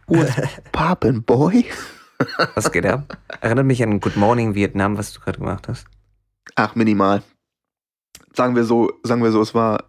What's poppin', boy? Was geht ab? Erinnert mich an Good Morning Vietnam, was du gerade gemacht hast. Ach, minimal. Sagen wir so, es war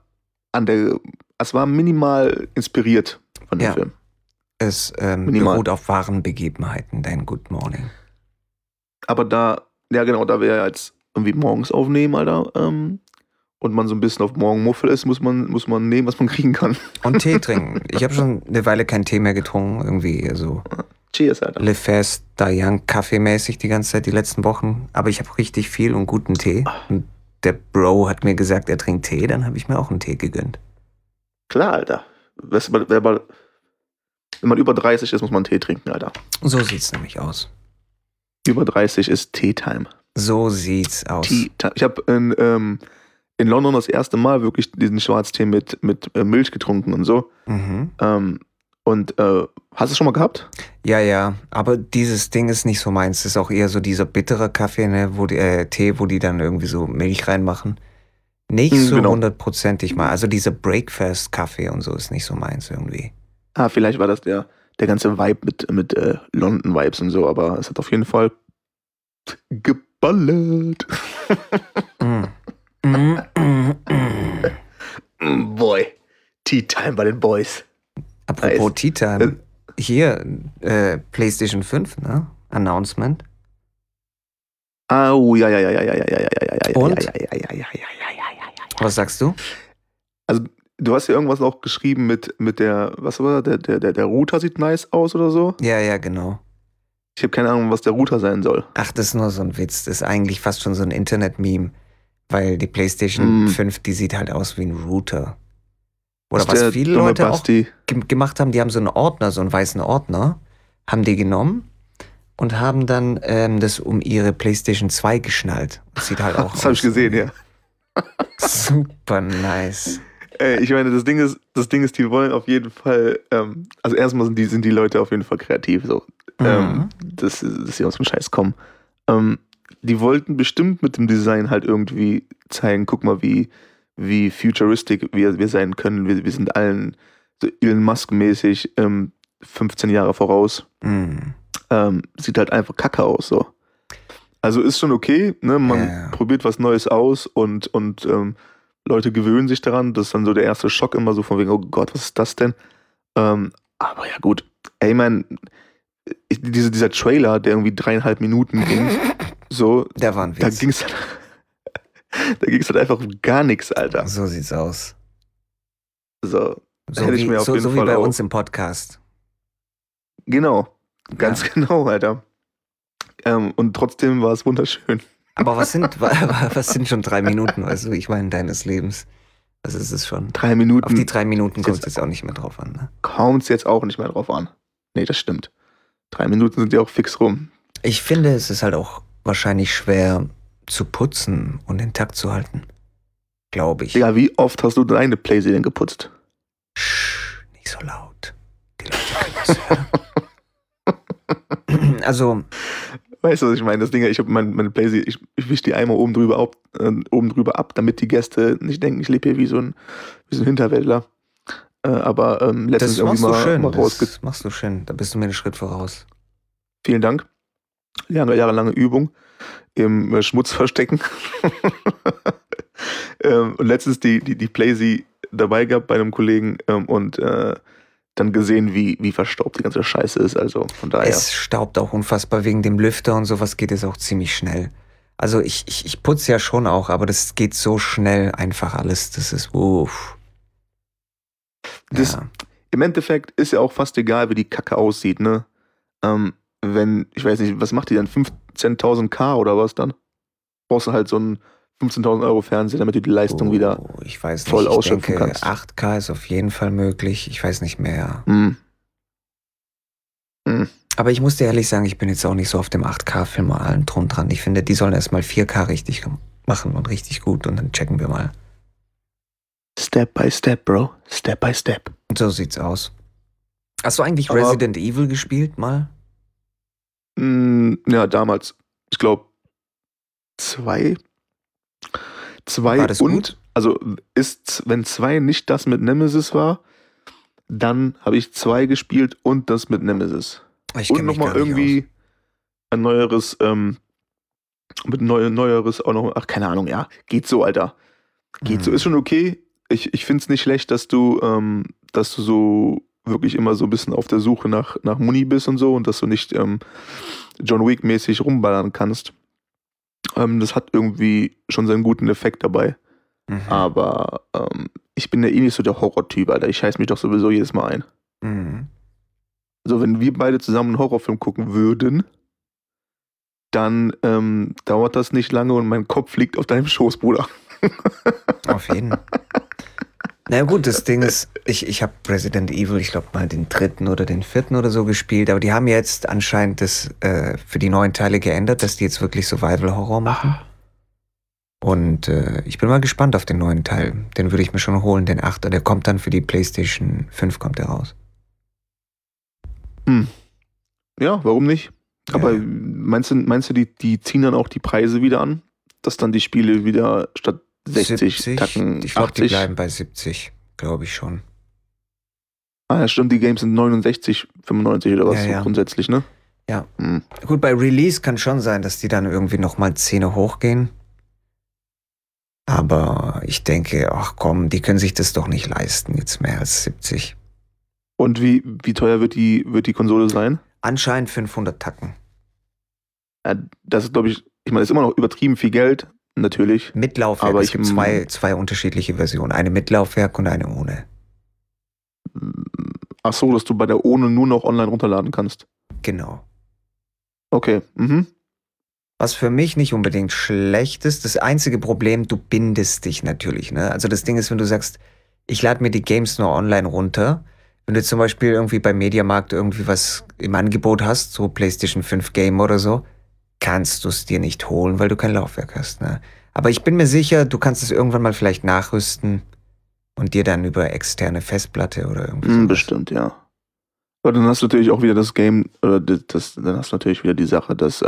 minimal inspiriert von dem Film. Es Minimal. beruht auf wahren Begebenheiten, dein Good Morning. Aber da wir ja jetzt irgendwie morgens aufnehmen, Alter, und man so ein bisschen auf Morgenmuffel ist, muss man nehmen, was man kriegen kann. Und Tee trinken. Ich habe schon eine Weile keinen Tee mehr getrunken, irgendwie so. Cheers, Alter. Le Fast, Die Young, kaffeemäßig die ganze Zeit, die letzten Wochen. Aber ich habe richtig viel und guten Tee. Und der Bro hat mir gesagt, er trinkt Tee, dann habe ich mir auch einen Tee gegönnt. Klar, Alter. Wenn man über 30 ist, muss man einen Tee trinken, Alter. So sieht's nämlich aus. Über 30 ist Tea-Time. So sieht's aus. Tea-Time. Ich habe in London das erste Mal wirklich diesen Schwarztee mit Milch getrunken und so. Mhm. Hast du es schon mal gehabt? Ja, aber dieses Ding ist nicht so meins. Das ist auch eher so dieser bittere Kaffee, ne, Tee, wo die dann irgendwie so Milch reinmachen. Nicht so Genau. 100%ig mal. Also dieser Breakfast-Kaffee und so ist nicht so meins irgendwie. Vielleicht war das der ganze Vibe mit London-Vibes und so, aber es hat auf jeden Fall geballert. Boy, Tea Time bei den Boys. Apropos Nice. Tea Time. Hier, PlayStation 5, ne? Announcement. Oh, ja. Und? Ja. Was sagst du? Also, du hast ja irgendwas auch geschrieben mit der, was war der Router sieht nice aus oder so? Ja, genau. Ich habe keine Ahnung, was der Router sein soll. Ach, das ist nur so ein Witz. Das ist eigentlich fast schon so ein Internet-Meme. Weil die PlayStation 5, die sieht halt aus wie ein Router. Oder was viele Leute auch gemacht haben, die haben so einen Ordner, so einen weißen Ordner, haben die genommen und haben dann das um ihre PlayStation 2 geschnallt. Das sieht halt auch Das habe ich gesehen, ja. Super nice. Ich meine, das Ding ist, die wollen auf jeden Fall, also erstmal sind die Leute auf jeden Fall kreativ, so, dass sie aus dem Scheiß kommen. Die wollten bestimmt mit dem Design halt irgendwie zeigen, guck mal, wie futuristisch wir sein können. Wir sind allen so Elon Musk-mäßig 15 Jahre voraus. Sieht halt einfach kacke aus, so. Also ist schon okay, ne? Man probiert was Neues aus und Leute gewöhnen sich daran. Das ist dann so der erste Schock immer so von wegen, oh Gott, was ist das denn? Aber ja gut. Ey, man, dieser Trailer, der irgendwie 3,5 Minuten ging, so, der war ein Witz. Da ging's halt einfach um gar nichts, Alter. So sieht's aus. So hätte ich mir auf jeden so Fall wie bei auch, uns im Podcast. Genau, ganz genau, Alter. Und trotzdem war es wunderschön. Aber was sind schon 3 Minuten, weißt du, ich meine, deines Lebens. Das ist es schon. 3 Minuten. Auf die 3 Minuten kommt es jetzt auch nicht mehr drauf an, ne? Kommt es jetzt auch nicht mehr drauf an. Nee, das stimmt. 3 Minuten sind ja auch fix rum. Ich finde, es ist halt auch wahrscheinlich schwer zu putzen und intakt zu halten. Glaube ich. Ja, wie oft hast du deine Playserie geputzt? Nicht so laut. Die Leute können das hören. Also. Weißt du, was ich meine? Das Ding, ich habe meine Playserie, ich wische die einmal oben drüber ab, damit die Gäste nicht denken, ich lebe hier wie so ein Hinterwäldler. Aber letztens das machst irgendwie mal das machst du schön. Da bist du mir einen Schritt voraus. Vielen Dank. Jahrelange Übung im Schmutz verstecken. Und letztens die Playsee dabei gehabt bei einem Kollegen und dann gesehen, wie verstaubt die ganze Scheiße ist. Also von daher. Es staubt auch unfassbar wegen dem Lüfter und sowas geht es auch ziemlich schnell. Also ich putze ja schon auch, aber das geht so schnell einfach alles. Das ist uff. Ja. Im Endeffekt ist ja auch fast egal, wie die Kacke aussieht, ne? Wenn, ich weiß nicht, was macht die dann? 15.000 K oder was dann? Brauchst du halt so einen 15.000 Euro Fernseher, damit du die Leistung wieder ich weiß nicht, voll ausschöpfen denke, kannst. 8K ist auf jeden Fall möglich. Ich weiß nicht mehr. Aber ich muss dir ehrlich sagen, ich bin jetzt auch nicht so auf dem 8K-Film mal allen drum dran. Ich finde, die sollen erstmal 4K richtig machen und richtig gut und dann checken wir mal. Step by step, Bro. Step by step. So sieht's aus. Hast du eigentlich Resident Evil gespielt mal? Ja, damals. Ich glaube 2. War das und, gut? also wenn 2 nicht das mit Nemesis war, Dann habe ich 2 gespielt und das mit Nemesis. Und nochmal irgendwie ein neueres, neueres auch noch, ach, keine Ahnung, ja, geht so, Alter. Geht so, ist schon okay. Ich finde es nicht schlecht, dass du so wirklich immer so ein bisschen auf der Suche nach Muni bist und so und dass du nicht John Wick-mäßig rumballern kannst. Das hat irgendwie schon seinen guten Effekt dabei. Aber ich bin ja eh nicht so der Horror-Typ, Alter. Ich scheiß mich doch sowieso jedes Mal ein. Also wenn wir beide zusammen einen Horrorfilm gucken würden, dann dauert das nicht lange und mein Kopf liegt auf deinem Schoß, Bruder. Auf jeden Fall. Na gut, das Ding ist, ich habe Resident Evil, ich glaube mal den 3. oder den 4. oder so gespielt, aber die haben jetzt anscheinend das für die neuen Teile geändert, dass die jetzt wirklich Survival-Horror machen. Und ich bin mal gespannt auf den neuen Teil. Den würde ich mir schon holen, den 8er. Der kommt dann für die PlayStation 5 kommt der raus. Ja, warum nicht? Ja. Aber meinst du, die ziehen dann auch die Preise wieder an? Dass dann die Spiele wieder statt 60 Tacken ich glaube, die bleiben bei 70, glaube ich schon. Ah ja, stimmt, die Games sind 69, 95 oder was so grundsätzlich, ne? Ja. Gut, bei Release kann schon sein, dass die dann irgendwie nochmal 10 hochgehen. Aber ich denke, ach komm, die können sich das doch nicht leisten, jetzt mehr als 70. Und wie teuer wird die Konsole sein? Anscheinend 500 Tacken. Ja, das ist, glaube ich meine, ist immer noch übertrieben viel Geld, natürlich. Mit Laufwerk, aber es gibt zwei unterschiedliche Versionen. Eine mit Laufwerk und eine ohne. Ach so, dass du bei der ohne nur noch online runterladen kannst. Genau. Okay, Was für mich nicht unbedingt schlecht ist, das einzige Problem, du bindest dich natürlich, ne? Also das Ding ist, wenn du sagst, ich lade mir die Games nur online runter, wenn du zum Beispiel irgendwie beim Mediamarkt irgendwie was im Angebot hast, so PlayStation 5 Game oder so, kannst du es dir nicht holen, weil du kein Laufwerk hast, ne? Aber ich bin mir sicher, du kannst es irgendwann mal vielleicht nachrüsten und dir dann über externe Festplatte oder irgendwie bestimmt, ja. Aber dann hast du natürlich auch wieder das Game, oder dann hast du natürlich wieder die Sache, dass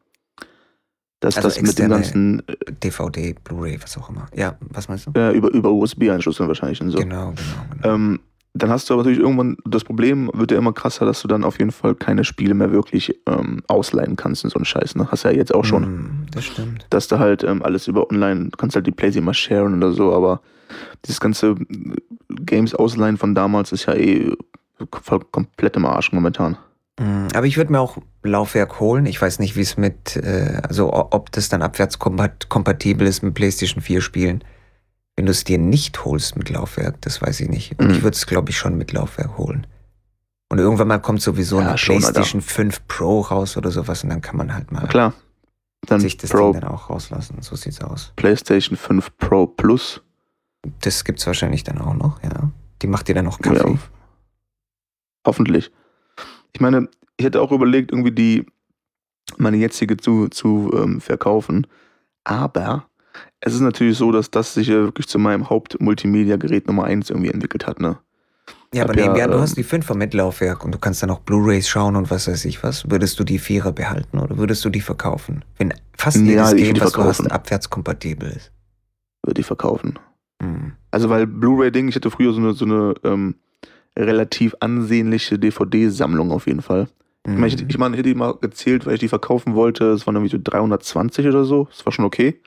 also das mit dem ganzen DVD, Blu-ray, was auch immer. Ja, was meinst du? Ja, über USB-Anschluss dann wahrscheinlich und so. Genau. Dann hast du aber natürlich irgendwann, das Problem wird ja immer krasser, dass du dann auf jeden Fall keine Spiele mehr wirklich ausleihen kannst in so einen Scheiß, ne? Hast du ja jetzt auch schon. Das stimmt. Dass du halt alles über online, du kannst halt die PlayStation mal sharen oder so, aber dieses ganze Games ausleihen von damals ist ja voll komplett im Arsch momentan. Aber ich würde mir auch Laufwerk holen. Ich weiß nicht, wie es also ob das dann abwärtskompatibel ist mit PlayStation 4 Spielen. Wenn du es dir nicht holst mit Laufwerk, das weiß ich nicht. Und ich würde es, glaube ich, schon mit Laufwerk holen. Und irgendwann mal kommt sowieso eine PlayStation 5 Pro raus oder sowas und dann kann man halt mal dann sich das Ding dann auch rauslassen. So sieht's aus. PlayStation 5 Pro Plus. Das gibt's wahrscheinlich dann auch noch, ja. Die macht dir dann noch Kaffee. Ja, hoffentlich. Ich meine, ich hätte auch überlegt, irgendwie meine jetzige zu verkaufen. Aber es ist natürlich so, dass das sich ja wirklich zu meinem Haupt-Multimedia-Gerät Nummer 1 irgendwie entwickelt hat, ne? Ja, aber du hast die 5er mit Laufwerk und du kannst dann auch Blu-Rays schauen und was weiß ich was. Würdest du die 4er behalten oder würdest du die verkaufen? Wenn fast jedes Game, was du hast, abwärtskompatibel ist. Würde ich verkaufen. Also weil Blu-ray-Ding, ich hatte früher so eine relativ ansehnliche DVD-Sammlung auf jeden Fall. Ich meine, ich hätte die mal gezählt, weil ich die verkaufen wollte. Es waren irgendwie so 320 oder so. Das war schon okay.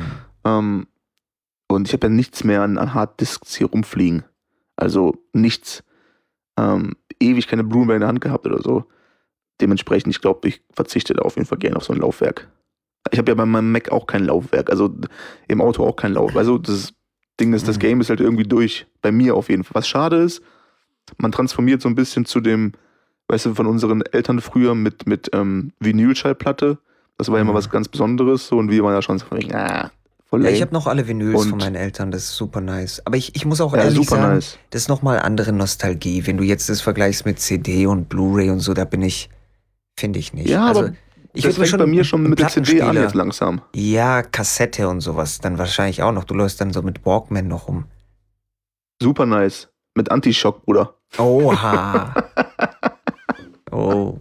Und ich habe ja nichts mehr an Harddisks hier rumfliegen. Also nichts. Ewig keine Blu-ray in der Hand gehabt oder so. Dementsprechend, ich glaube, ich verzichte da auf jeden Fall gerne auf so ein Laufwerk. Ich habe ja bei meinem Mac auch kein Laufwerk. Also im Auto auch kein Laufwerk. Also das Ding ist, das Game ist halt irgendwie durch. Bei mir auf jeden Fall. Was schade ist, man transformiert so ein bisschen zu dem, weißt du, von unseren Eltern früher mit Vinylschallplatte. Das war ja immer was ganz Besonderes. So, und wir waren ja schon so voll lame. Ja, ich habe noch alle Vinyls von meinen Eltern, das ist super nice. Aber ich muss auch ehrlich sagen, das ist nochmal andere Nostalgie. Wenn du jetzt das vergleichst mit CD und Blu-ray und so, finde ich nicht. Ja, also, aber das fängt bei mir schon mit der CD an jetzt langsam. Ja, Kassette und sowas, dann wahrscheinlich auch noch. Du läufst dann so mit Walkman noch rum. Super nice. Mit Anti-Shock, Bruder. Oha. Oh.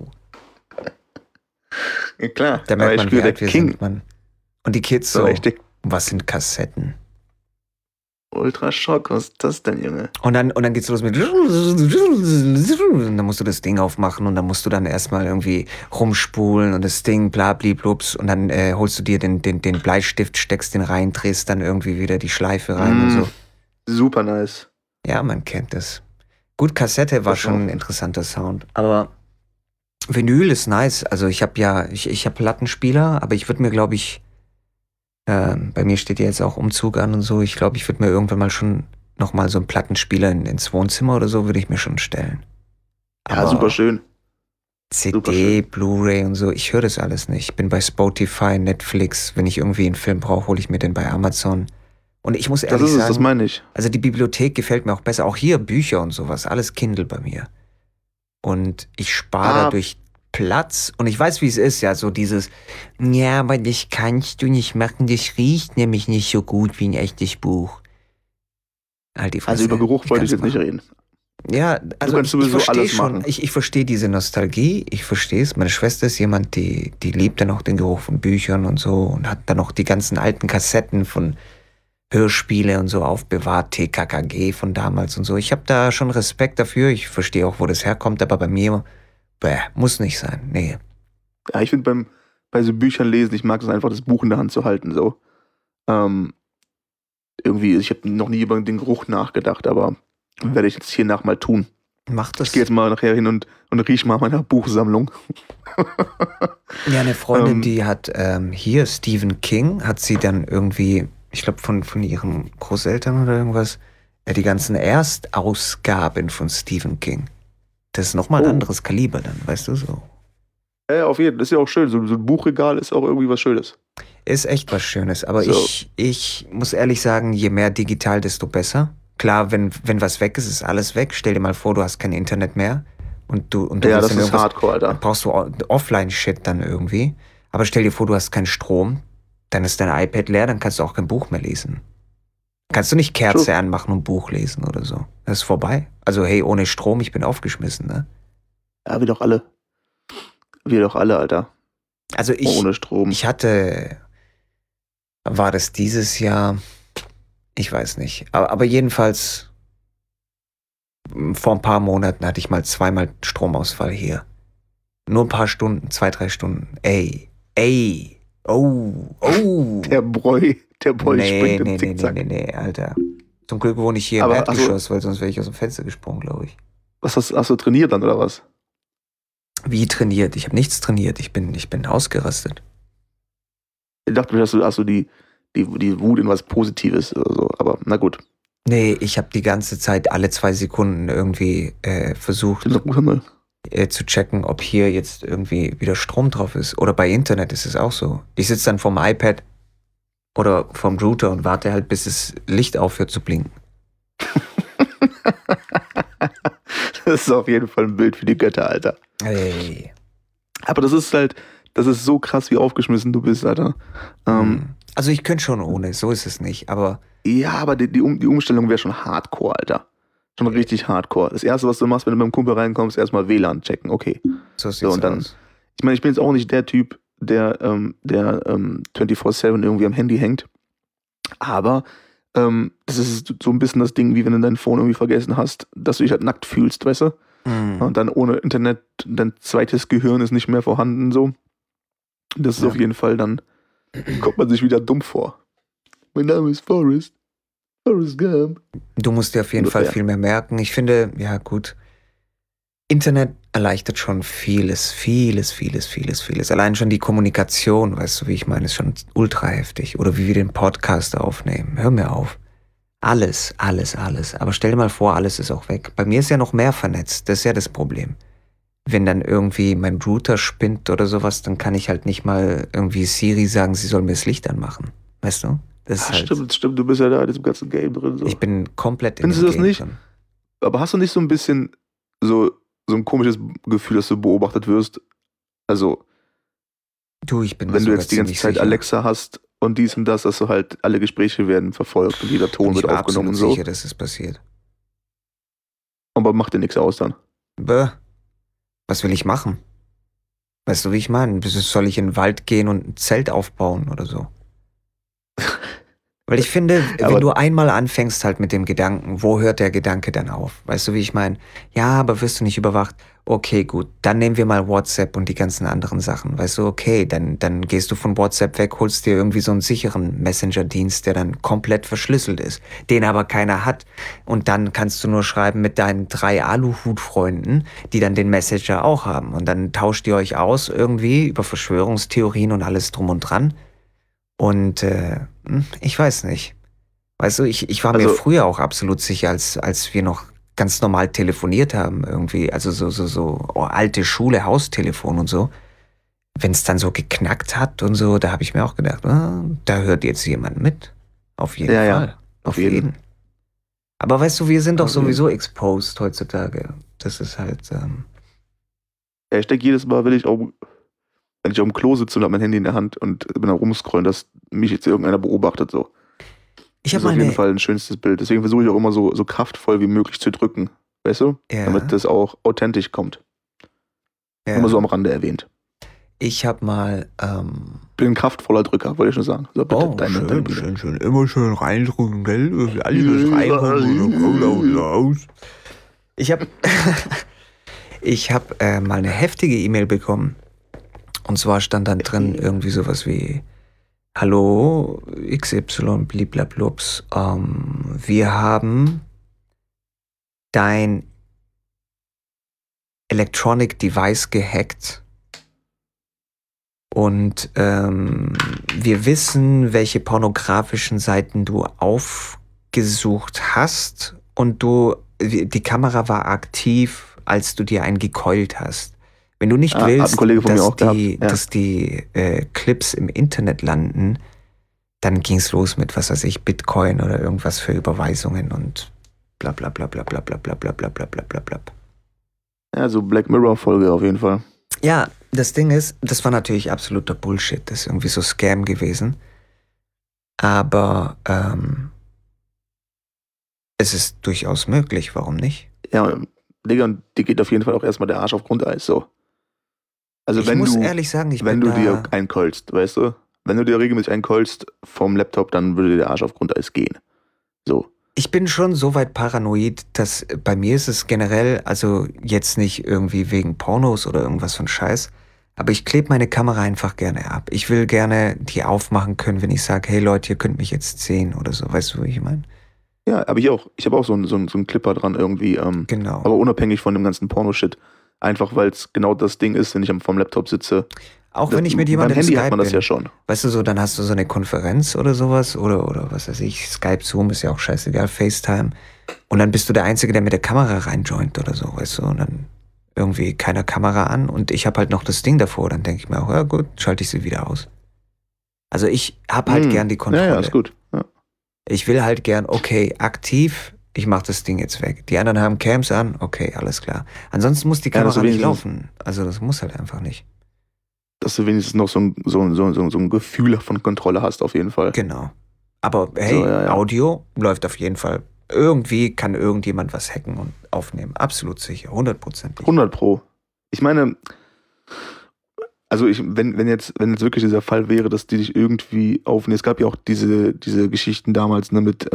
Ja, klar. Da merkt man, wie alt wir sind, Mann. Und die Kids so, was sind Kassetten? Ultraschock, was ist das denn, Junge? Und dann geht's los mit und dann musst du das Ding aufmachen und dann musst du dann erstmal irgendwie rumspulen und das Ding blabliblups und dann holst du dir den Bleistift, steckst den rein, drehst dann irgendwie wieder die Schleife rein und so. Super nice. Ja, man kennt das. Gut, Kassette war schon ein interessanter Sound, aber Vinyl ist nice. Also ich habe Plattenspieler, aber ich würde mir, glaube ich, bei mir steht ja jetzt auch Umzug an und so. Ich glaube, ich würde mir irgendwann mal schon nochmal so einen Plattenspieler ins Wohnzimmer oder so, würde ich mir schon stellen. Ja, super schön. CD, Blu-ray und so, ich höre das alles nicht. Ich bin bei Spotify, Netflix. Wenn ich irgendwie einen Film brauche, hole ich mir den bei Amazon. Und ich muss ehrlich sagen, das meine ich. Also die Bibliothek gefällt mir auch besser. Auch hier Bücher und sowas, alles Kindle bei mir. Und ich spare dadurch Platz. Und ich weiß, wie es ist, ja, so dieses, ja, aber das kannst du nicht machen, das riecht nämlich nicht so gut wie ein echtes Buch. Halt die Fresse. Also über Geruch wollte ich jetzt nicht reden. Ja, also ich verstehe schon, ich verstehe diese Nostalgie, ich verstehe es. Meine Schwester ist jemand, die liebt dann auch den Geruch von Büchern und so und hat dann auch die ganzen alten Kassetten von Hörspiele und so aufbewahrt, TKKG von damals und so. Ich habe da schon Respekt dafür, ich verstehe auch, wo das herkommt, aber bei mir, muss nicht sein, nee. Ja, ich finde bei so Büchern lesen, ich mag es einfach, das Buch in der Hand zu halten, so. Irgendwie, ich habe noch nie über den Geruch nachgedacht, aber werde ich jetzt hiernach mal tun. Mach das. Ich gehe jetzt mal nachher hin und riech mal meiner Buchsammlung. Ja, eine Freundin, die hat hier Stephen King, hat sie dann irgendwie, ich glaube von ihren Großeltern oder irgendwas, die ganzen Erstausgaben von Stephen King. Das ist nochmal ein anderes Kaliber dann, weißt du so. Ja, auf jeden Fall. Das ist ja auch schön. So ein Buchregal ist auch irgendwie was Schönes. Ist echt was Schönes, aber so. Ich muss ehrlich sagen, je mehr digital, desto besser. Klar, wenn was weg ist, ist alles weg. Stell dir mal vor, du hast kein Internet mehr und du ja, das ist Hardcore, Alter. Brauchst du Offline-Shit dann irgendwie. Aber stell dir vor, du hast keinen Strom, dann ist dein iPad leer, dann kannst du auch kein Buch mehr lesen. Kannst du nicht Kerze anmachen und Buch lesen oder so. Das ist vorbei. Also hey, ohne Strom, ich bin aufgeschmissen, ne? Ja, wir doch alle. Wir doch alle, Alter. Also ohne Strom. War das dieses Jahr? Ich weiß nicht. Aber jedenfalls, vor ein paar Monaten hatte ich mal zweimal Stromausfall hier. Nur ein paar Stunden, 2-3 Stunden. Ey. Oh. Der Boy springt im Zickzack. Nee, Alter. Zum Glück wohne ich hier im Erdgeschoss, weil sonst wäre ich aus dem Fenster gesprungen, glaube ich. Was hast du trainiert dann, oder was? Wie trainiert? Ich habe nichts trainiert. Ich bin ausgerastet. Ich dachte, hast du die Wut in was Positives oder so, aber na gut. Nee, ich habe die ganze Zeit alle 2 Sekunden irgendwie versucht zu checken, ob hier jetzt irgendwie wieder Strom drauf ist. Oder bei Internet ist es auch so. Ich sitze dann vorm iPad oder vom Router und warte halt, bis das Licht aufhört zu blinken. Das ist auf jeden Fall ein Bild für die Götter, Alter. Hey. Aber das ist so krass, wie aufgeschmissen du bist, Alter. Also ich könnte schon ohne, so ist es nicht, aber... Ja, aber die Umstellung wäre schon hardcore, Alter. Schon richtig hardcore. Das Erste, was du machst, wenn du mit dem Kumpel reinkommst, erstmal WLAN checken, okay. So sieht's und dann, aus. Ich meine, ich bin jetzt auch nicht der Typ, der 24/7 irgendwie am Handy hängt. Aber das ist so ein bisschen das Ding, wie wenn du dein Phone irgendwie vergessen hast, dass du dich halt nackt fühlst, weißt du? Und dann ohne Internet, dein zweites Gehirn ist nicht mehr vorhanden, so. Das ist auf jeden Fall, dann kommt man sich wieder dumm vor. Mein Name ist Forrest Gump. Du musst dir auf jeden Fall viel mehr merken. Ich finde, ja gut, Internet erleichtert schon vieles. Allein schon die Kommunikation, weißt du, wie ich meine, ist schon ultra heftig. Oder wie wir den Podcast aufnehmen. Hör mir auf. Alles. Aber stell dir mal vor, alles ist auch weg. Bei mir ist ja noch mehr vernetzt. Das ist ja das Problem. Wenn dann irgendwie mein Router spinnt oder sowas, dann kann ich halt nicht mal irgendwie Siri sagen, sie soll mir das Licht anmachen. Weißt du? Das ist halt, stimmt, du bist ja da in diesem ganzen Game drin. So. Ich bin komplett in dem Game drin. Findest du das nicht? Aber hast du nicht so ein bisschen so ein komisches Gefühl, dass du beobachtet wirst? Also, ich bin wenn du jetzt die ganze Zeit sicher. Alexa hast und dies und das, dass du halt alle Gespräche werden verfolgt und jeder Ton wird aufgenommen und so. Ich bin sicher, dass es passiert. Aber macht dir nichts aus dann? Was will ich machen? Weißt du, wie ich meine? Soll ich in den Wald gehen und ein Zelt aufbauen oder so? Weil ich finde, wenn du einmal anfängst halt mit dem Gedanken, wo hört der Gedanke dann auf? Weißt du, wie ich meine? Ja, aber wirst du nicht überwacht? Okay, gut, dann nehmen wir mal WhatsApp und die ganzen anderen Sachen. Weißt du, okay, dann gehst du von WhatsApp weg, holst dir irgendwie so einen sicheren Messenger-Dienst, der dann komplett verschlüsselt ist, den aber keiner hat. Und dann kannst du nur schreiben mit deinen 3 Aluhut-Freunden, die dann den Messenger auch haben. Und dann tauscht ihr euch aus irgendwie über Verschwörungstheorien und alles drum und dran. Und ich weiß nicht. Weißt du, ich war mir früher auch absolut sicher, als wir noch ganz normal telefoniert haben irgendwie, also so alte Schule, Haustelefon und so. Wenn es dann so geknackt hat und so, da habe ich mir auch gedacht, da hört jetzt jemand mit. Auf jeden Fall. Ja. Auf jeden. Aber weißt du, wir sind doch sowieso exposed heutzutage. Das ist halt... Ja, ich denke jedes Mal, wenn ich auf dem Klo sitze und habe mein Handy in der Hand und bin da rumscrollen, dass mich jetzt irgendeiner beobachtet. So. Das ist auf jeden Fall ein schönstes Bild. Deswegen versuche ich auch immer so kraftvoll wie möglich zu drücken. Weißt du? Ja. Damit das auch authentisch kommt. Ja. Immer so am Rande erwähnt. Ich habe mal... bin ein kraftvoller Drücker, wollte ich schon sagen. So, bitte, schön. Immer schön reindrücken, gell? Alles reindrücken. Ich habe mal eine heftige E-Mail bekommen. Und zwar stand dann drin irgendwie sowas wie: Hallo, XY, bliblablups, wir haben dein Electronic Device gehackt und wir wissen, welche pornografischen Seiten du aufgesucht hast und die Kamera war aktiv, als du dir einen gekeult hast. Wenn du nicht willst, dass die Clips im Internet landen, dann ging's los mit, was weiß ich, Bitcoin oder irgendwas für Überweisungen und bla bla bla bla bla bla bla bla bla bla bla bla bla. Ja, so Black Mirror-Folge auf jeden Fall. Ja, das Ding ist, das war natürlich absoluter Bullshit. Das ist irgendwie so Scam gewesen. Aber es ist durchaus möglich, warum nicht? Ja, Digga, und dir geht auf jeden Fall auch erstmal der Arsch auf Grundeis, so. Also ich muss ehrlich sagen, wenn du dir einkeulst, weißt du? Wenn du dir regelmäßig einkeulst vom Laptop, dann würde dir der Arsch auf Grundeis gehen. So. Ich bin schon so weit paranoid, dass bei mir ist es generell, also jetzt nicht irgendwie wegen Pornos oder irgendwas von Scheiß, aber ich klebe meine Kamera einfach gerne ab. Ich will gerne die aufmachen können, wenn ich sage, hey Leute, ihr könnt mich jetzt sehen oder so. Weißt du, wie ich meine? Ja, aber ich auch. Ich habe auch so einen Clipper dran irgendwie. Genau. Aber unabhängig von dem ganzen Porno-Shit. Einfach, weil es genau das Ding ist, wenn ich vom Laptop sitze. Auch wenn ich mit jemandem Handy Skype hat man das ja schon. Weißt du so, dann hast du so eine Konferenz oder sowas oder was weiß ich, Skype, Zoom ist ja auch scheißegal, FaceTime. Und dann bist du der Einzige, der mit der Kamera reinjoint oder so, weißt du, und dann irgendwie keine Kamera an und ich habe halt noch das Ding davor, dann denke ich mir auch, ja gut, schalte ich sie wieder aus. Also ich habe halt gern die Kontrolle. Ja, ist gut. Ja. Ich will halt gern, okay, aktiv, ich mache das Ding jetzt weg. Die anderen haben Cams an, okay, alles klar. Ansonsten muss die Kamera nicht laufen. Also das muss halt einfach nicht. Dass du wenigstens noch so ein Gefühl von Kontrolle hast, auf jeden Fall. Genau. Aber hey, Audio läuft auf jeden Fall. Irgendwie kann irgendjemand was hacken und aufnehmen. Absolut sicher, 100%. 100 Pro. Ich meine, also wenn jetzt wirklich dieser Fall wäre, dass die dich irgendwie aufnehmen. Es gab ja auch diese Geschichten damals, ne, mit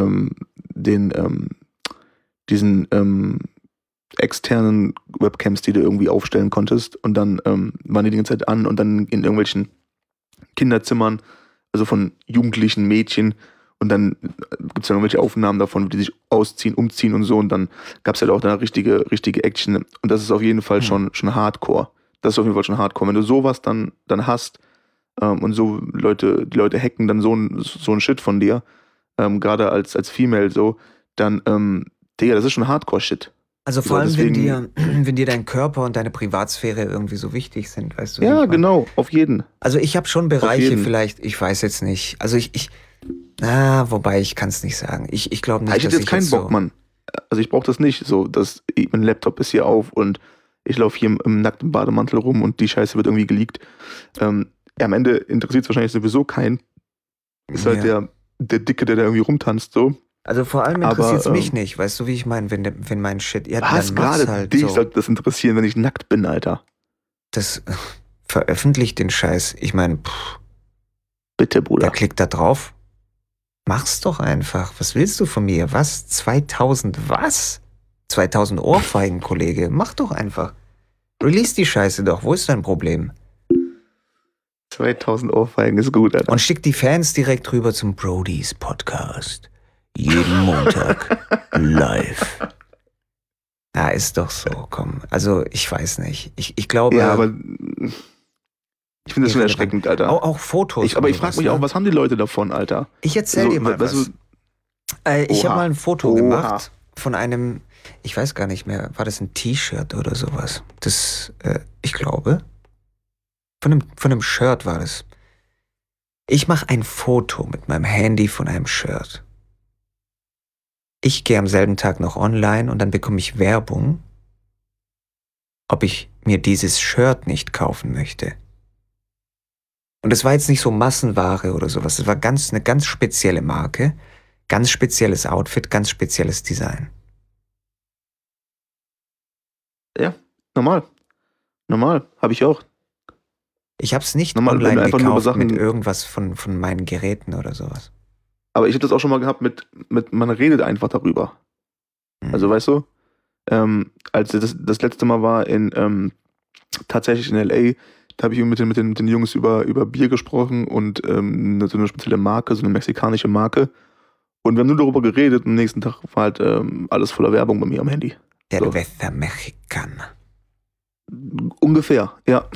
diesen externen Webcams, die du irgendwie aufstellen konntest und dann waren die ganze Zeit an und dann in irgendwelchen Kinderzimmern, also von jugendlichen Mädchen und dann gibt es dann irgendwelche Aufnahmen davon, wie die sich ausziehen, umziehen und so und dann gab es halt auch da richtige Action und das ist auf jeden Fall schon Hardcore. Das ist auf jeden Fall schon Hardcore. Wenn du sowas dann hast und so die Leute hacken dann so ein Shit von dir, gerade als Female so, dann, Digga, das ist schon Hardcore-Shit. Also vor allem, wenn dir dein Körper und deine Privatsphäre irgendwie so wichtig sind, weißt du? Ja, genau, auf jeden. Also ich habe schon Bereiche vielleicht, ich weiß jetzt nicht, also wobei ich kann es nicht sagen. Ich glaube nicht, dass ich jetzt keinen Bock, Mann. Also ich brauche das nicht, so, dass mein Laptop ist hier auf und ich laufe hier im nackten Bademantel rum und die Scheiße wird irgendwie geleakt. Am Ende interessiert es wahrscheinlich sowieso keinen. Ist halt der Dicke, der da irgendwie rumtanzt, so. Also vor allem interessiert es mich nicht, weißt du, wie ich meine, wenn mein Shit... Ja, was gerade halt dich so. Sollte das interessieren, wenn ich nackt bin, Alter? Das veröffentlicht den Scheiß. Ich meine, bitte, Bruder. Der klickt da drauf Mach's doch einfach. Was willst du von mir? Was? 2000 was? 2000 Ohrfeigen, Kollege. Mach doch einfach. Release die Scheiße doch. Wo ist dein Problem? 2000 Ohrfeigen ist gut, Alter. Und schick die Fans direkt rüber zum Brodys Podcast. Jeden Montag. Live. Ja, ist doch so, komm. Also, ich weiß nicht. Ich glaube... Ja, aber... Ich finde das schon erschreckend, Alter. Auch Fotos. Aber ich frage mich auch, was haben die Leute davon, Alter? Ich erzähl dir mal was. Ich habe mal ein Foto gemacht von einem, ich weiß gar nicht mehr, war das ein T-Shirt oder sowas? Das, ich glaube, von einem Shirt war das. Ich mache ein Foto mit meinem Handy von einem Shirt. Ich gehe am selben Tag noch online und dann bekomme ich Werbung, ob ich mir dieses Shirt nicht kaufen möchte. Und es war jetzt nicht so Massenware oder sowas. Es war eine ganz spezielle Marke, ganz spezielles Outfit, ganz spezielles Design. Ja, normal. Habe ich auch. Ich habe es nicht online gekauft mit irgendwas von meinen Geräten oder sowas. Aber ich habe das auch schon mal gehabt mit man redet einfach darüber. Also weißt du, als das letzte Mal war tatsächlich in L.A., da habe ich mit den Jungs über Bier gesprochen und so eine spezielle Marke, so eine mexikanische Marke. Und wir haben nur darüber geredet und am nächsten Tag war halt alles voller Werbung bei mir am Handy. Cerveza Mexicana. Ungefähr, ja.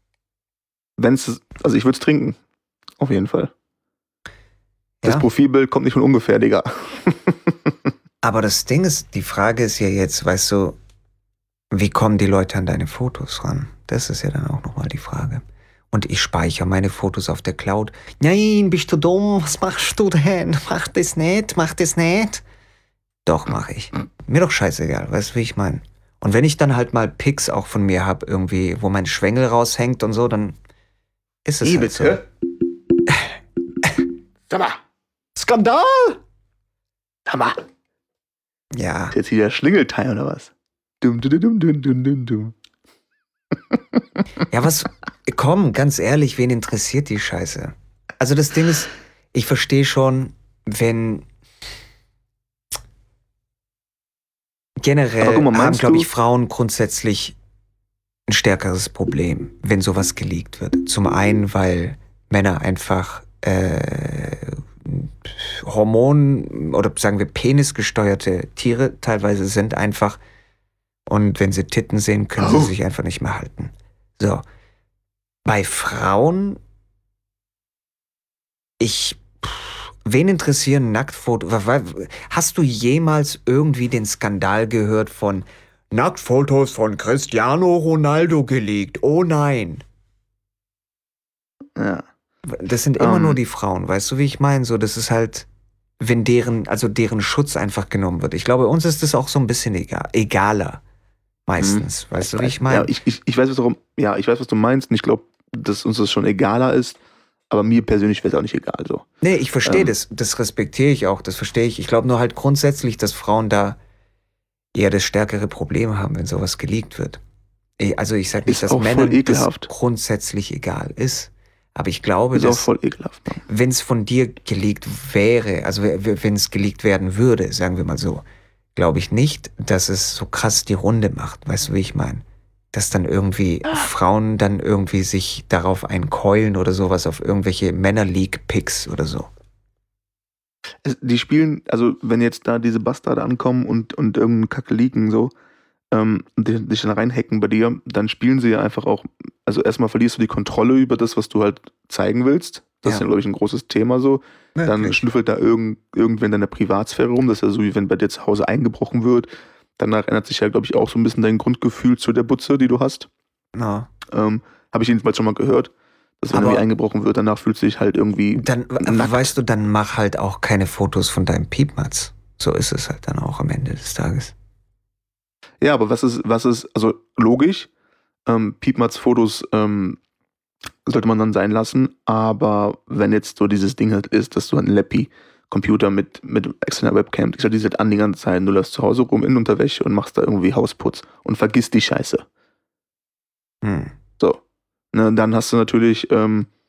Also ich würde es trinken. Auf jeden Fall. Das Profilbild kommt nicht von ungefähr, Digga. Aber das Ding ist, die Frage ist ja jetzt, weißt du, wie kommen die Leute an deine Fotos ran? Das ist ja dann auch nochmal die Frage. Und ich speichere meine Fotos auf der Cloud. Nein, bist du dumm? Was machst du denn? Mach das nicht. Doch, mache ich. Mir doch scheißegal, weißt du, wie ich meine? Und wenn ich dann halt mal Pics auch von mir habe, irgendwie, wo mein Schwengel raushängt und so, dann ist es halt so. Sag mal. Skandal! Sag mal. Ja. Ist jetzt hier der Schlingelteil oder was? Dum. Ja, was? Komm, ganz ehrlich, wen interessiert die Scheiße? Also das Ding ist, ich verstehe schon, wenn generell haben, glaube ich, Frauen grundsätzlich ein stärkeres Problem, wenn sowas geleakt wird. Zum einen, weil Männer einfach Hormon- oder sagen wir penisgesteuerte Tiere teilweise sind einfach. Und wenn sie Titten sehen, können sie sich einfach nicht mehr halten. So. Bei Frauen, wen interessieren Nacktfotos? Hast du jemals irgendwie den Skandal gehört von Nacktfotos von Cristiano Ronaldo geleakt? Oh nein. Ja. Das sind immer nur die Frauen, weißt du, wie ich meine? So, das ist halt, wenn deren Schutz einfach genommen wird. Ich glaube, uns ist das auch so ein bisschen egaler. Meistens, weißt du, wie ich meine? Ja, ich weiß, was du meinst und ich glaube, dass uns das schon egaler ist, aber mir persönlich wäre es auch nicht egal so. Nee, ich verstehe das respektiere ich auch, das verstehe ich. Ich glaube nur halt grundsätzlich, dass Frauen da eher das stärkere Problem haben, wenn sowas geleakt wird. Also ich sage nicht, dass Männern das grundsätzlich egal ist, aber ich glaube, dass voll ekelhaft, wenn es von dir geleakt wäre, also wenn es geleakt werden würde, sagen wir mal so, glaube ich nicht, dass es so krass die Runde macht. Weißt du, wie ich meine? Dass dann irgendwie Frauen dann irgendwie sich darauf einkeulen oder sowas, auf irgendwelche Männer-League-Picks oder so. Die spielen, also wenn jetzt da diese Bastarde ankommen und irgendeinen Kacke leaken so, und dich dann reinhacken bei dir, dann spielen sie ja einfach auch, also erstmal verlierst du die Kontrolle über das, was du halt zeigen willst. Das ist ja, glaube ich, ein großes Thema so. Dann schnüffelt da irgendwann deine Privatsphäre rum. Das ist ja so, wie wenn bei dir zu Hause eingebrochen wird. Danach ändert sich ja, glaube ich, auch so ein bisschen dein Grundgefühl zu der Butze, die du hast. Ja. Habe ich jedenfalls schon mal gehört. Dass wenn irgendwie eingebrochen wird, danach fühlst du dich halt irgendwie dann, weißt du, dann mach halt auch keine Fotos von deinem Piepmatz. So ist es halt dann auch am Ende des Tages. Ja, aber was ist, also logisch, Piepmatz-Fotos sollte man dann sein lassen, aber wenn jetzt so dieses Ding halt ist, dass du einen Lappi-Computer mit externer Webcam, die halt an die ganze Zeit, du läufst zu Hause rum in Unterwäsche und machst da irgendwie Hausputz und vergisst die Scheiße. So. Ne, dann hast du natürlich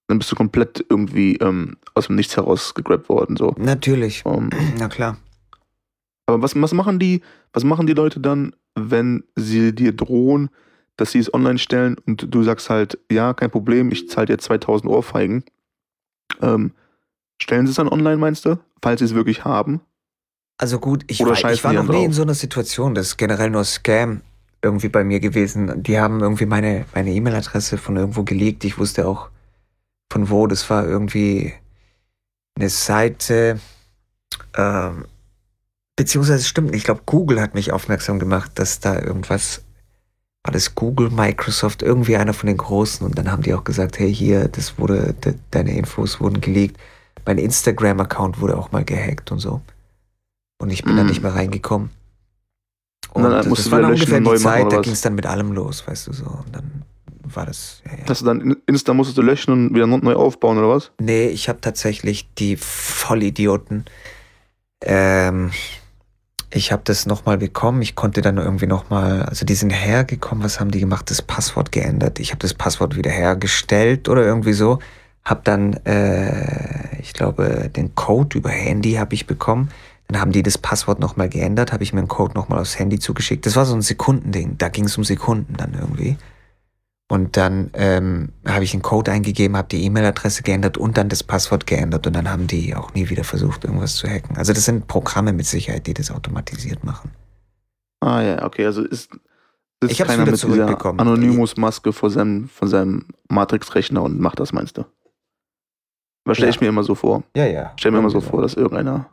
Dann bist du komplett irgendwie aus dem Nichts heraus gegrabt worden. So. Natürlich. Na klar. Aber was machen die Leute dann, wenn sie dir drohen, dass sie es online stellen und du sagst halt, ja, kein Problem, ich zahle dir 2000 Ohrfeigen. Stellen sie es dann online, meinst du? Falls sie es wirklich haben? Also gut, ich war noch nie in so einer Situation, das ist generell nur Scam irgendwie bei mir gewesen. Die haben irgendwie meine E-Mail-Adresse von irgendwo geleakt. Ich wusste auch von wo. Das war irgendwie eine Seite, beziehungsweise es stimmt nicht. Ich glaube, Google hat mich aufmerksam gemacht, dass da irgendwas, war das Google, Microsoft, irgendwie einer von den Großen. Und dann haben die auch gesagt, hey, hier, deine Infos wurden geleakt. Mein Instagram-Account wurde auch mal gehackt und so. Und ich bin da nicht mehr reingekommen. Und das war dann ungefähr die Zeit, da ging es dann mit allem los, weißt du so. Und dann war das, ja. Hast du dann Insta musstest du löschen und wieder neu aufbauen, oder was? Nee, ich habe tatsächlich die Vollidioten. Ich habe das nochmal bekommen. Ich konnte dann irgendwie nochmal, also die sind hergekommen, was haben die gemacht? Das Passwort geändert. Ich habe das Passwort wieder hergestellt oder irgendwie so. Hab dann, ich glaube, den Code über Handy habe ich bekommen. Dann haben die das Passwort nochmal geändert, habe ich mir einen Code nochmal aufs Handy zugeschickt. Das war so ein Sekundending, da ging es um Sekunden dann irgendwie. Und dann habe ich einen Code eingegeben, habe die E-Mail-Adresse geändert und dann das Passwort geändert. Und dann haben die auch nie wieder versucht, irgendwas zu hacken. Also das sind Programme mit Sicherheit, die das automatisiert machen. Ah ja, okay, also ist ich hab's keiner wieder mit dieser zurückbekommen. Anonymous-Maske von seinem Matrix-Rechner und macht das, meinst du? Was stelle ich mir immer so vor? Ja. Stell mir immer so vor, dass irgendeiner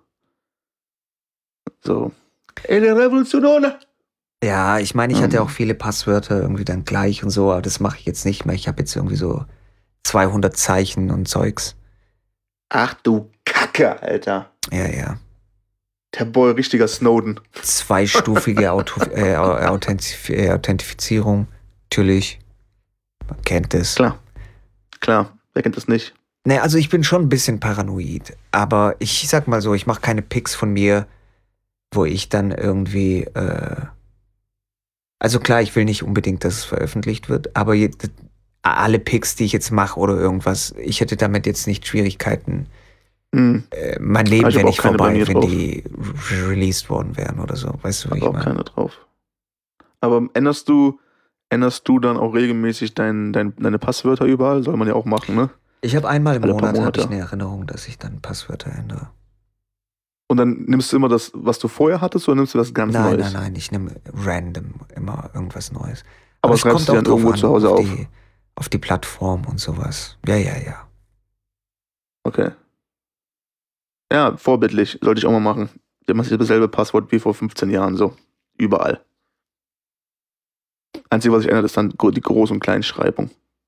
so eine Revolution. Ja, ich meine, ich hatte auch viele Passwörter irgendwie dann gleich und so, aber das mache ich jetzt nicht mehr. Ich habe jetzt irgendwie so 200 Zeichen und Zeugs. Ach du Kacke, Alter. Ja. Der Boy, richtiger Snowden. Zweistufige Authentifizierung, natürlich. Man kennt es. Klar, wer kennt das nicht? Nee, also ich bin schon ein bisschen paranoid, aber ich sag mal so, ich mache keine Pics von mir, wo ich dann irgendwie, also klar, ich will nicht unbedingt, dass es veröffentlicht wird, aber alle Pics, die ich jetzt mache oder irgendwas, ich hätte damit jetzt nicht Schwierigkeiten. Mein Leben wäre nicht vorbei, wenn die released worden wären oder so, weißt du, wie ich meine? Ich habe auch keine drauf. Aber änderst du dann auch regelmäßig deine Passwörter überall? Soll man ja auch machen, ne? Ich habe einmal im Monat habe ich eine Erinnerung, dass ich dann Passwörter ändere. Und dann nimmst du immer das, was du vorher hattest, oder nimmst du was ganz Neues? Nein, ich nehme random immer irgendwas Neues. Aber es kommt auch dann irgendwo zu Hause auf die Plattform und sowas. Ja. Okay. Ja, vorbildlich. Sollte ich auch mal machen. Ich habe dasselbe Passwort wie vor 15 Jahren, so. Überall. Einzige, was ich ändere, ist dann die Groß- und Kleinschreibung.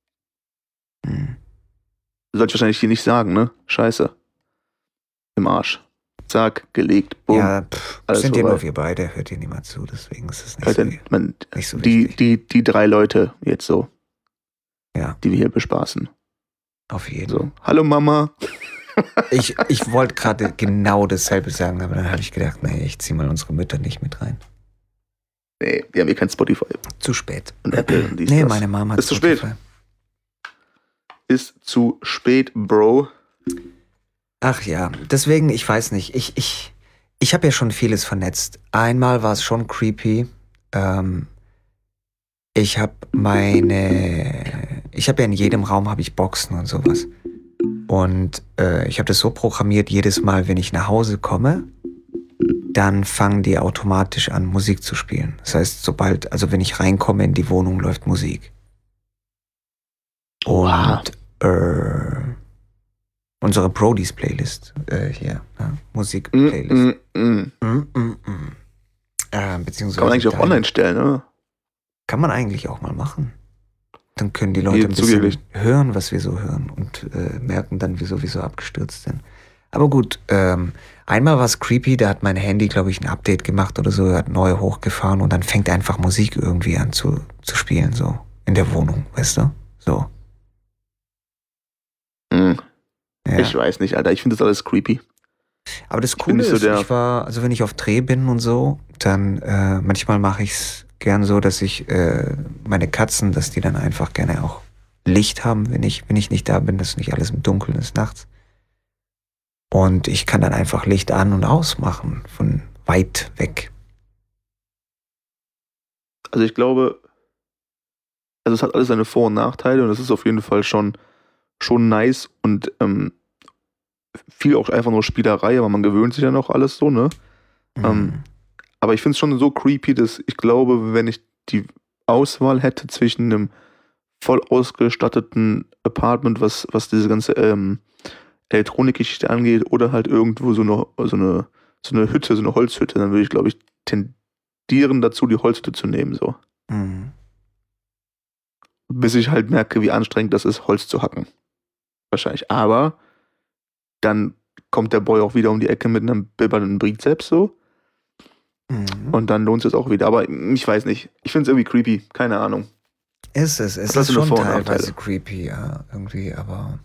Sollte ich wahrscheinlich hier nicht sagen, ne? Scheiße. Im Arsch. Zack, gelegt, bumm. Ja, sind ja nur wir beide, hört hier niemand zu, deswegen ist es nicht so wichtig. Die 3 Leute jetzt so, ja, die wir hier bespaßen. Auf jeden Fall. So. Hallo Mama. Ich wollte gerade genau dasselbe sagen, aber dann habe ich gedacht, nee, ich ziehe mal unsere Mütter nicht mit rein. Nee, wir haben hier kein Spotify. Zu spät. Und Apple und dies, nee, das. Meine Mama hat ist Spotify. Zu spät. Ist zu spät, Bro. Ach ja, deswegen, ich weiß nicht. Ich habe ja schon vieles vernetzt. Einmal war es schon creepy. Ich habe ja in jedem Raum habe ich Boxen und sowas. Und ich habe das so programmiert, jedes Mal, wenn ich nach Hause komme, dann fangen die automatisch an, Musik zu spielen. Das heißt, wenn ich reinkomme in die Wohnung, läuft Musik. Und unsere Brodies Playlist hier, Musik-Playlist. Beziehungsweise kann man eigentlich auch online stellen, oder? Kann man eigentlich auch mal machen. Dann können die Leute ein bisschen hören, was wir so hören und merken dann, wieso wir so abgestürzt sind. Aber gut, einmal war es creepy, da hat mein Handy, glaube ich, ein Update gemacht oder so, hat neu hochgefahren und dann fängt einfach Musik irgendwie an zu spielen, so in der Wohnung, weißt du? So. Ja. Ich weiß nicht, Alter, ich finde das alles creepy. Aber das Coole ist, wenn ich auf Dreh bin und so, dann manchmal mache ich es gern so, dass ich meine Katzen, dass die dann einfach gerne auch Licht haben, wenn ich nicht da bin, dass nicht alles im Dunkeln ist nachts. Und ich kann dann einfach Licht an- und ausmachen, von weit weg. Also ich glaube, es hat alles seine Vor- und Nachteile und es ist auf jeden Fall schon nice und viel auch einfach nur Spielerei, aber man gewöhnt sich ja noch alles so, ne? Aber ich finde es schon so creepy, dass ich glaube, wenn ich die Auswahl hätte zwischen einem voll ausgestatteten Apartment, was diese ganze Elektronikgeschichte angeht, oder halt irgendwo so eine Hütte, so eine Holzhütte, dann würde ich, glaube ich, tendieren dazu, die Holzhütte zu nehmen, so. Bis ich halt merke, wie anstrengend das ist, Holz zu hacken. Wahrscheinlich. Aber dann kommt der Boy auch wieder um die Ecke mit einem bibbernden Bizeps so. Und dann lohnt es auch wieder. Aber ich weiß nicht. Ich finde es irgendwie creepy. Keine Ahnung. Es ist schon teilweise creepy, ja, irgendwie, aber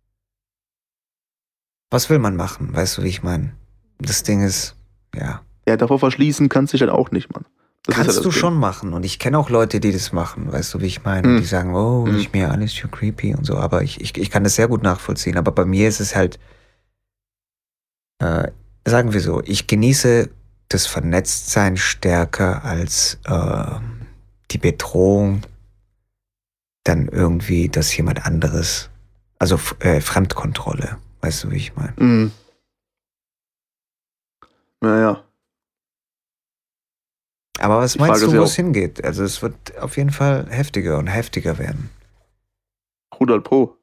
was will man machen? Weißt du, wie ich meine? Das Ding ist, ja. Ja, davor verschließen kannst du dich halt auch nicht, Mann. Das kannst du schon machen. Und ich kenne auch Leute, die das machen, weißt du, wie ich meine? Die sagen, oh, ist mir alles zu creepy und so. Aber ich kann das sehr gut nachvollziehen. Aber bei mir ist es halt, sagen wir so, ich genieße das Vernetztsein stärker als die Bedrohung, dann irgendwie, dass jemand anderes, also Fremdkontrolle, weißt du, wie ich meine? Naja. Aber was meinst du, wo es hingeht? Also es wird auf jeden Fall heftiger und heftiger werden. 100 Pro.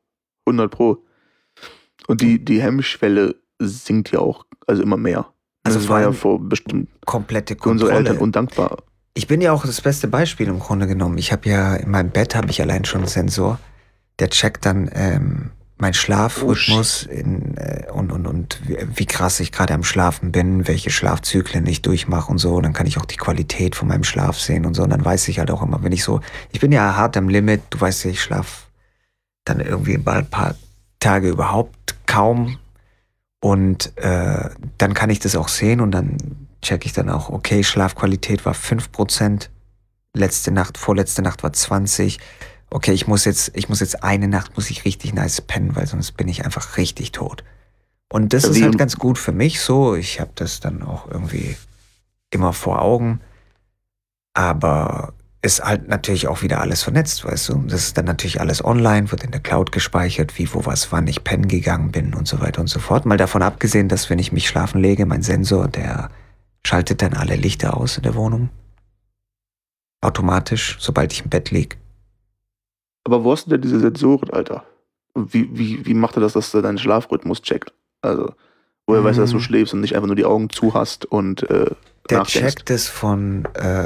Und die Hemmschwelle sinkt ja auch, also immer mehr. Also das war ja vor bestimmt komplette Kontrolle. Unsere Eltern undankbar. Ich bin ja auch das beste Beispiel im Grunde genommen. Ich habe ja, in meinem Bett habe ich allein schon einen Sensor, der checkt dann meinen Schlafrhythmus und wie krass ich gerade am Schlafen bin, welche Schlafzyklen ich durchmache und so. Und dann kann ich auch die Qualität von meinem Schlaf sehen und so. Und dann weiß ich halt auch immer, wenn ich bin ja hart am Limit, du weißt ja, ich schlafe dann irgendwie ein paar Tage überhaupt kaum. Und dann kann ich das auch sehen und dann checke ich dann auch, okay, Schlafqualität war 5%, vorletzte Nacht war 20%. Okay, ich muss jetzt eine Nacht muss ich richtig nice pennen, weil sonst bin ich einfach richtig tot. Und das ist halt ganz gut für mich so. Ich habe das dann auch irgendwie immer vor Augen. Aber ist halt natürlich auch wieder alles vernetzt, weißt du. Das ist dann natürlich alles online, wird in der Cloud gespeichert, wie, wo, was, wann ich pennen gegangen bin und so weiter und so fort. Mal davon abgesehen, dass wenn ich mich schlafen lege, mein Sensor, der schaltet dann alle Lichter aus in der Wohnung. Automatisch, sobald ich im Bett liege. Aber wo hast du denn diese Sensoren, Alter? Wie macht er das, dass er deinen Schlafrhythmus checkt? Also, woher weiß er, dass du schläfst und nicht einfach nur die Augen zu hast und der checkt es von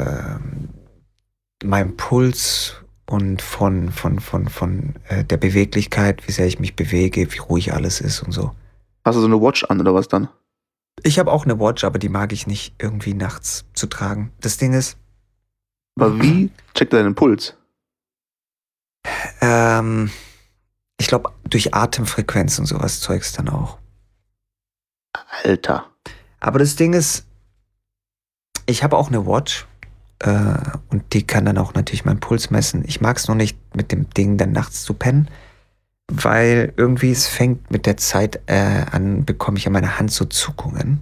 meinem Puls und von der Beweglichkeit, wie sehr ich mich bewege, wie ruhig alles ist und so. Hast du so eine Watch an oder was dann? Ich habe auch eine Watch, aber die mag ich nicht irgendwie nachts zu tragen. Das Ding ist... Aber wie checkt er deinen Puls? Ich glaube, durch Atemfrequenz und sowas Zeugs dann auch. Alter. Aber das Ding ist, ich habe auch eine Watch und die kann dann auch natürlich meinen Puls messen. Ich mag es nur nicht, mit dem Ding dann nachts zu pennen, weil irgendwie es fängt mit der Zeit an, bekomme ich an meiner Hand so Zuckungen.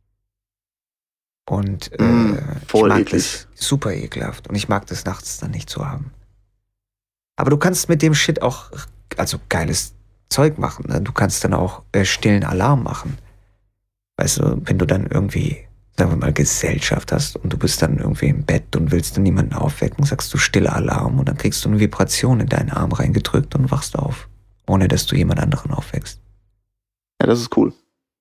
Und ich mag das super ekelhaft und ich mag das nachts dann nicht zu haben. Aber du kannst mit dem Shit auch, also geiles Zeug machen. Ne? Du kannst dann auch stillen Alarm machen. Weißt du, wenn du dann irgendwie, sagen wir mal, Gesellschaft hast und du bist dann irgendwie im Bett und willst dann niemanden aufwecken, sagst du stille Alarm und dann kriegst du eine Vibration in deinen Arm reingedrückt und wachst auf, ohne dass du jemand anderen aufweckst. Ja, das ist cool.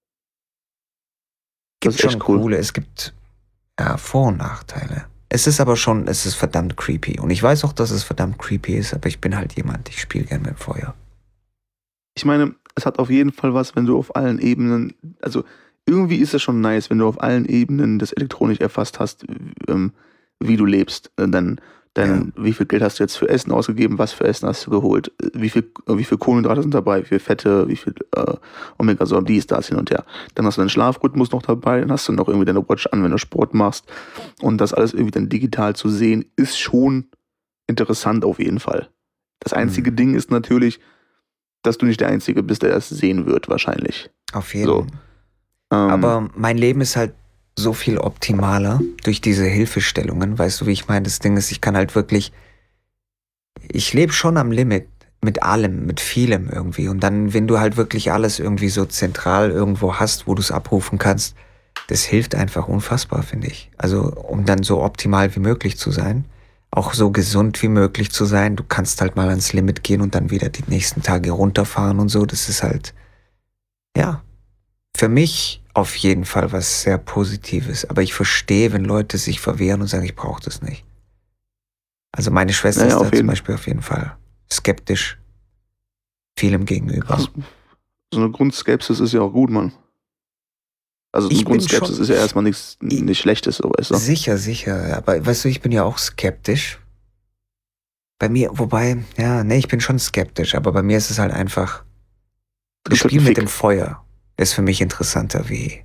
Das ist schon cool. Es gibt ja Vor- und Nachteile. Es ist verdammt creepy. Und ich weiß auch, dass es verdammt creepy ist, aber ich bin halt jemand, ich spiele gerne mit Feuer. Ich meine, es hat auf jeden Fall was, wenn du auf allen Ebenen, also irgendwie ist es schon nice, wenn du auf allen Ebenen das elektronisch erfasst hast, wie du lebst. Dann wie viel Geld hast du jetzt für Essen ausgegeben, was für Essen hast du geholt, wie viel Kohlenhydrate sind dabei, wie viel Fette, wie viel Omega-Säuren, dies, das, hin und her. Dann hast du deinen Schlafrhythmus noch dabei, dann hast du noch irgendwie deine Watch an, wenn du Sport machst. Und das alles irgendwie dann digital zu sehen, ist schon interessant auf jeden Fall. Das einzige Ding ist natürlich, dass du nicht der Einzige bist, der das sehen wird, wahrscheinlich. Auf jeden Fall. Aber mein Leben ist halt so viel optimaler durch diese Hilfestellungen. Weißt du, wie ich meine? Das Ding ist, ich kann halt wirklich, ich lebe schon am Limit mit allem, mit vielem irgendwie. Und dann, wenn du halt wirklich alles irgendwie so zentral irgendwo hast, wo du es abrufen kannst, das hilft einfach unfassbar, finde ich. Also, um dann so optimal wie möglich zu sein, auch so gesund wie möglich zu sein. Du kannst halt mal ans Limit gehen und dann wieder die nächsten Tage runterfahren und so. Das ist halt, ja, für mich auf jeden Fall was sehr Positives. Aber ich verstehe, wenn Leute sich verwehren und sagen, ich brauche das nicht. Also meine Schwester ist da zum Beispiel auf jeden Fall skeptisch vielem gegenüber. Also, so eine Grundskepsis ist ja auch gut, Mann. Also eine Grundskepsis ist ja erstmal nichts Schlechtes, so, weißt du? Sicher. Aber weißt du, ich bin ja auch skeptisch. Bei mir, wobei, ich bin schon skeptisch, aber bei mir ist es halt einfach, das Spiel mit dem Feuer ist für mich interessanter wie,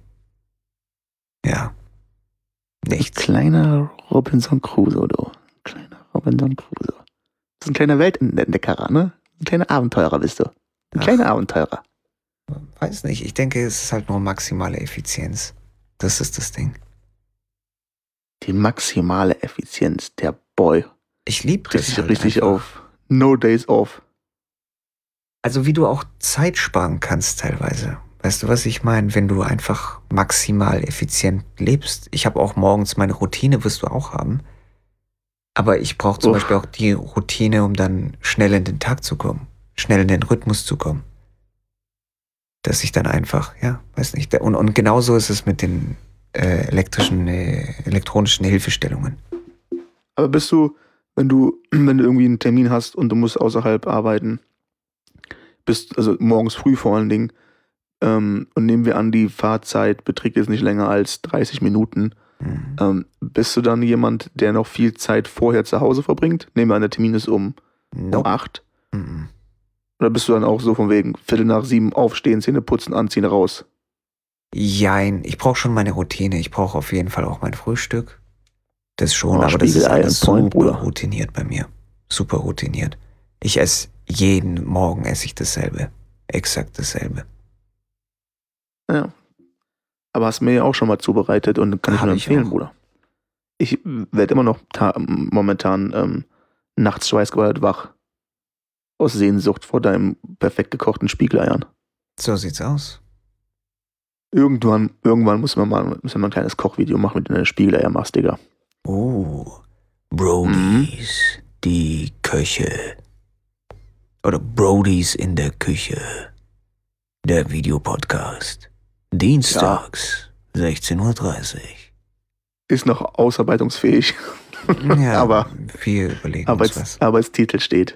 nichts. Ein kleiner Robinson Crusoe, du. Kleiner Robinson Crusoe. Das ist ein kleiner Weltentdecker, ne? Ein kleiner Abenteurer bist du. Ein kleiner Abenteurer. Weiß nicht, ich denke, es ist halt nur maximale Effizienz. Das ist das Ding. Die maximale Effizienz, der Boy. Ich liebe das halt richtig auf No Days Off. Also wie du auch Zeit sparen kannst teilweise. Weißt du, was ich meine? Wenn du einfach maximal effizient lebst. Ich habe auch morgens meine Routine, wirst du auch haben. Aber ich brauche zum Beispiel auch die Routine, um dann schnell in den Tag zu kommen. Schnell in den Rhythmus zu kommen. Dass ich dann einfach, weiß nicht. Und genauso ist es mit den elektronischen Hilfestellungen. Aber bist du, wenn du irgendwie einen Termin hast und du musst außerhalb arbeiten, also morgens früh vor allen Dingen, und nehmen wir an, die Fahrzeit beträgt jetzt nicht länger als 30 Minuten, bist du dann jemand, der noch viel Zeit vorher zu Hause verbringt? Nehmen wir an, der Termin ist um 8. Oder bist du dann auch so von wegen 6:45 aufstehen, Zähne putzen, anziehen, raus? Jein, ich brauche schon meine Routine. Ich brauche auf jeden Fall auch mein Frühstück. Das schon, aber das ist alles super routiniert bei mir. Super routiniert. Ich esse jeden Morgen dasselbe. Exakt dasselbe. Ja. Aber hast mir ja auch schon mal zubereitet und kann ich nur empfehlen, Bruder. Ich werde immer noch momentan nachts schweißgebadet wach. Aus Sehnsucht vor deinem perfekt gekochten Spiegeleiern. So sieht's aus. Irgendwann müssen wir mal ein kleines Kochvideo machen, mit dem du Spiegeleier machst, Digga. Oh, Brodies, die Köche. Oder Brodies in der Küche. Der Videopodcast. Dienstags, 16:30 Uhr. Ist noch ausarbeitungsfähig. Ja, aber wir überlegen uns was. Arbeitstitel steht.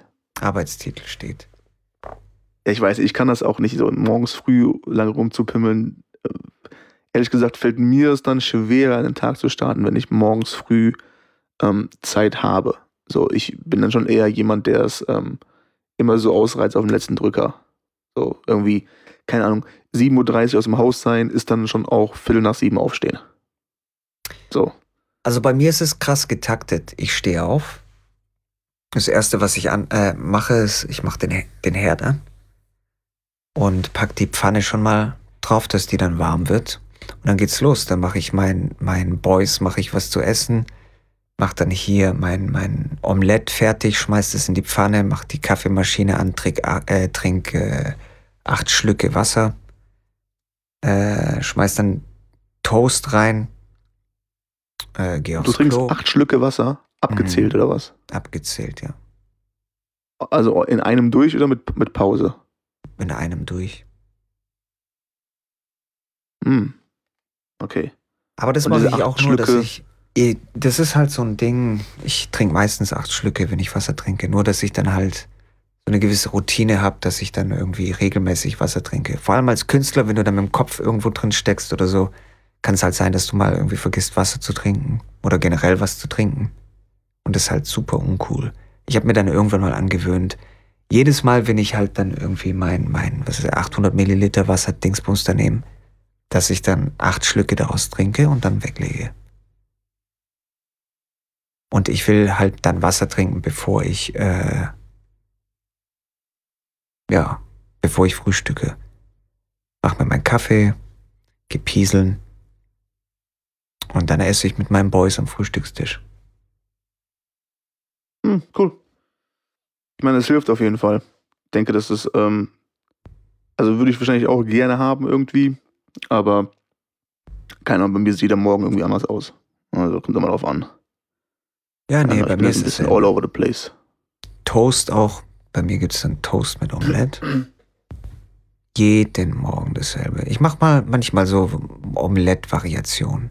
Ja, ich weiß, ich kann das auch nicht so morgens früh lange rumzupimmeln. Ehrlich gesagt fällt mir es dann schwerer, einen Tag zu starten, wenn ich morgens früh Zeit habe. So, ich bin dann schon eher jemand, der es immer so ausreizt auf den letzten Drücker. So, irgendwie, keine Ahnung, 7:30 Uhr aus dem Haus sein, ist dann schon auch 6:45 aufstehen. So. Also bei mir ist es krass getaktet. Ich stehe auf. Das Erste, was ich mache, ist, ich mache den Herd an und pack die Pfanne schon mal drauf, dass die dann warm wird. Und dann geht's los. Dann mache ich meinen Boys, mache ich was zu essen, mache dann hier mein Omelett fertig, schmeiß es in die Pfanne, mache die Kaffeemaschine an, trink 8 Schlücke Wasser, schmeiß dann Toast rein, geh aufs Klo. Du trinkst 8 Schlücke Wasser? Abgezählt oder was? Abgezählt, ja. Also in einem durch oder mit Pause? In einem durch. Okay. Aber das mache ich auch nur, dass das ist halt so ein Ding, ich trinke meistens 8 Schlücke, wenn ich Wasser trinke. Nur, dass ich dann halt so eine gewisse Routine habe, dass ich dann irgendwie regelmäßig Wasser trinke. Vor allem als Künstler, wenn du dann mit dem Kopf irgendwo drin steckst oder so, kann es halt sein, dass du mal irgendwie vergisst, Wasser zu trinken oder generell was zu trinken. Und das ist halt super uncool. Ich habe mir dann irgendwann mal angewöhnt, jedes Mal, wenn ich halt dann irgendwie mein 800 Milliliter Wasser-Dingsbums da nehme, dass ich dann 8 Schlücke daraus trinke und dann weglege. Und ich will halt dann Wasser trinken, bevor ich Ja, bevor ich frühstücke. Mach mir meinen Kaffee, geh pieseln und dann esse ich mit meinen Boys am Frühstückstisch. Cool. Ich meine, es hilft auf jeden Fall. Ich denke, dass das, also würde ich wahrscheinlich auch gerne haben irgendwie, aber keine Ahnung, bei mir sieht jeder Morgen irgendwie anders aus. Also kommt immer drauf an. Ja, nee, bei mir ist ein bisschen all over the place. Toast auch. Bei mir gibt es dann Toast mit Omelette. Jeden Morgen dasselbe. Ich mache manchmal so Omelette-Variationen.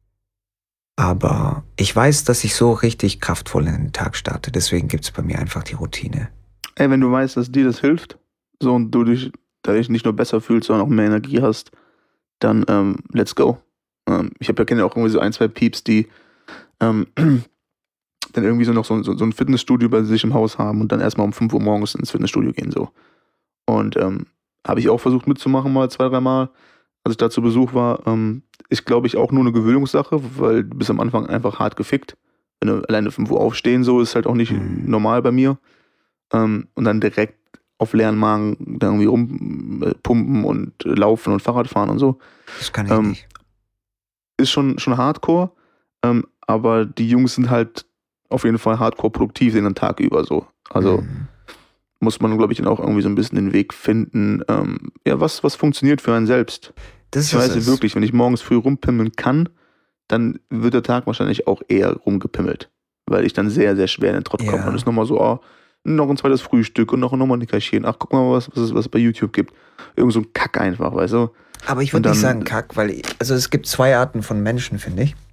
Aber ich weiß, dass ich so richtig kraftvoll in den Tag starte. Deswegen gibt es bei mir einfach die Routine. Ey, wenn du weißt, dass dir das hilft, so und du dich dadurch nicht nur besser fühlst, sondern auch mehr Energie hast, dann let's go. Ich kenne ja auch irgendwie so 1, 2 Pieps, die dann irgendwie so noch so ein Fitnessstudio bei sich im Haus haben und dann erstmal um 5 Uhr morgens ins Fitnessstudio gehen. So. Und habe ich auch versucht mitzumachen, mal 2, 3 Mal, als ich da zu Besuch war. Ist, glaube ich, auch nur eine Gewöhnungssache, weil du bist am Anfang einfach hart gefickt. Wenn du alleine 5 Uhr aufstehen, so ist halt auch nicht normal bei mir. Und dann direkt auf leeren Magen da irgendwie rumpumpen und laufen und Fahrrad fahren und so. Das kann ich nicht. Ist schon hardcore, aber die Jungs sind halt auf jeden Fall hardcore produktiv den Tag über so. Also muss man, glaube ich, dann auch irgendwie so ein bisschen den Weg finden, was funktioniert für einen selbst. Ich weiß wirklich, wenn ich morgens früh rumpimmeln kann, dann wird der Tag wahrscheinlich auch eher rumgepimmelt, weil ich dann sehr, sehr schwer in den Trott komme. Und ist nochmal so, noch ein zweites Frühstück und noch ein Nickerchen. Ach, guck mal, was es bei YouTube gibt. Irgend so ein Kack einfach, weißt du? Aber ich würde nicht sagen Kack, weil es gibt 2 Arten von Menschen, finde ich.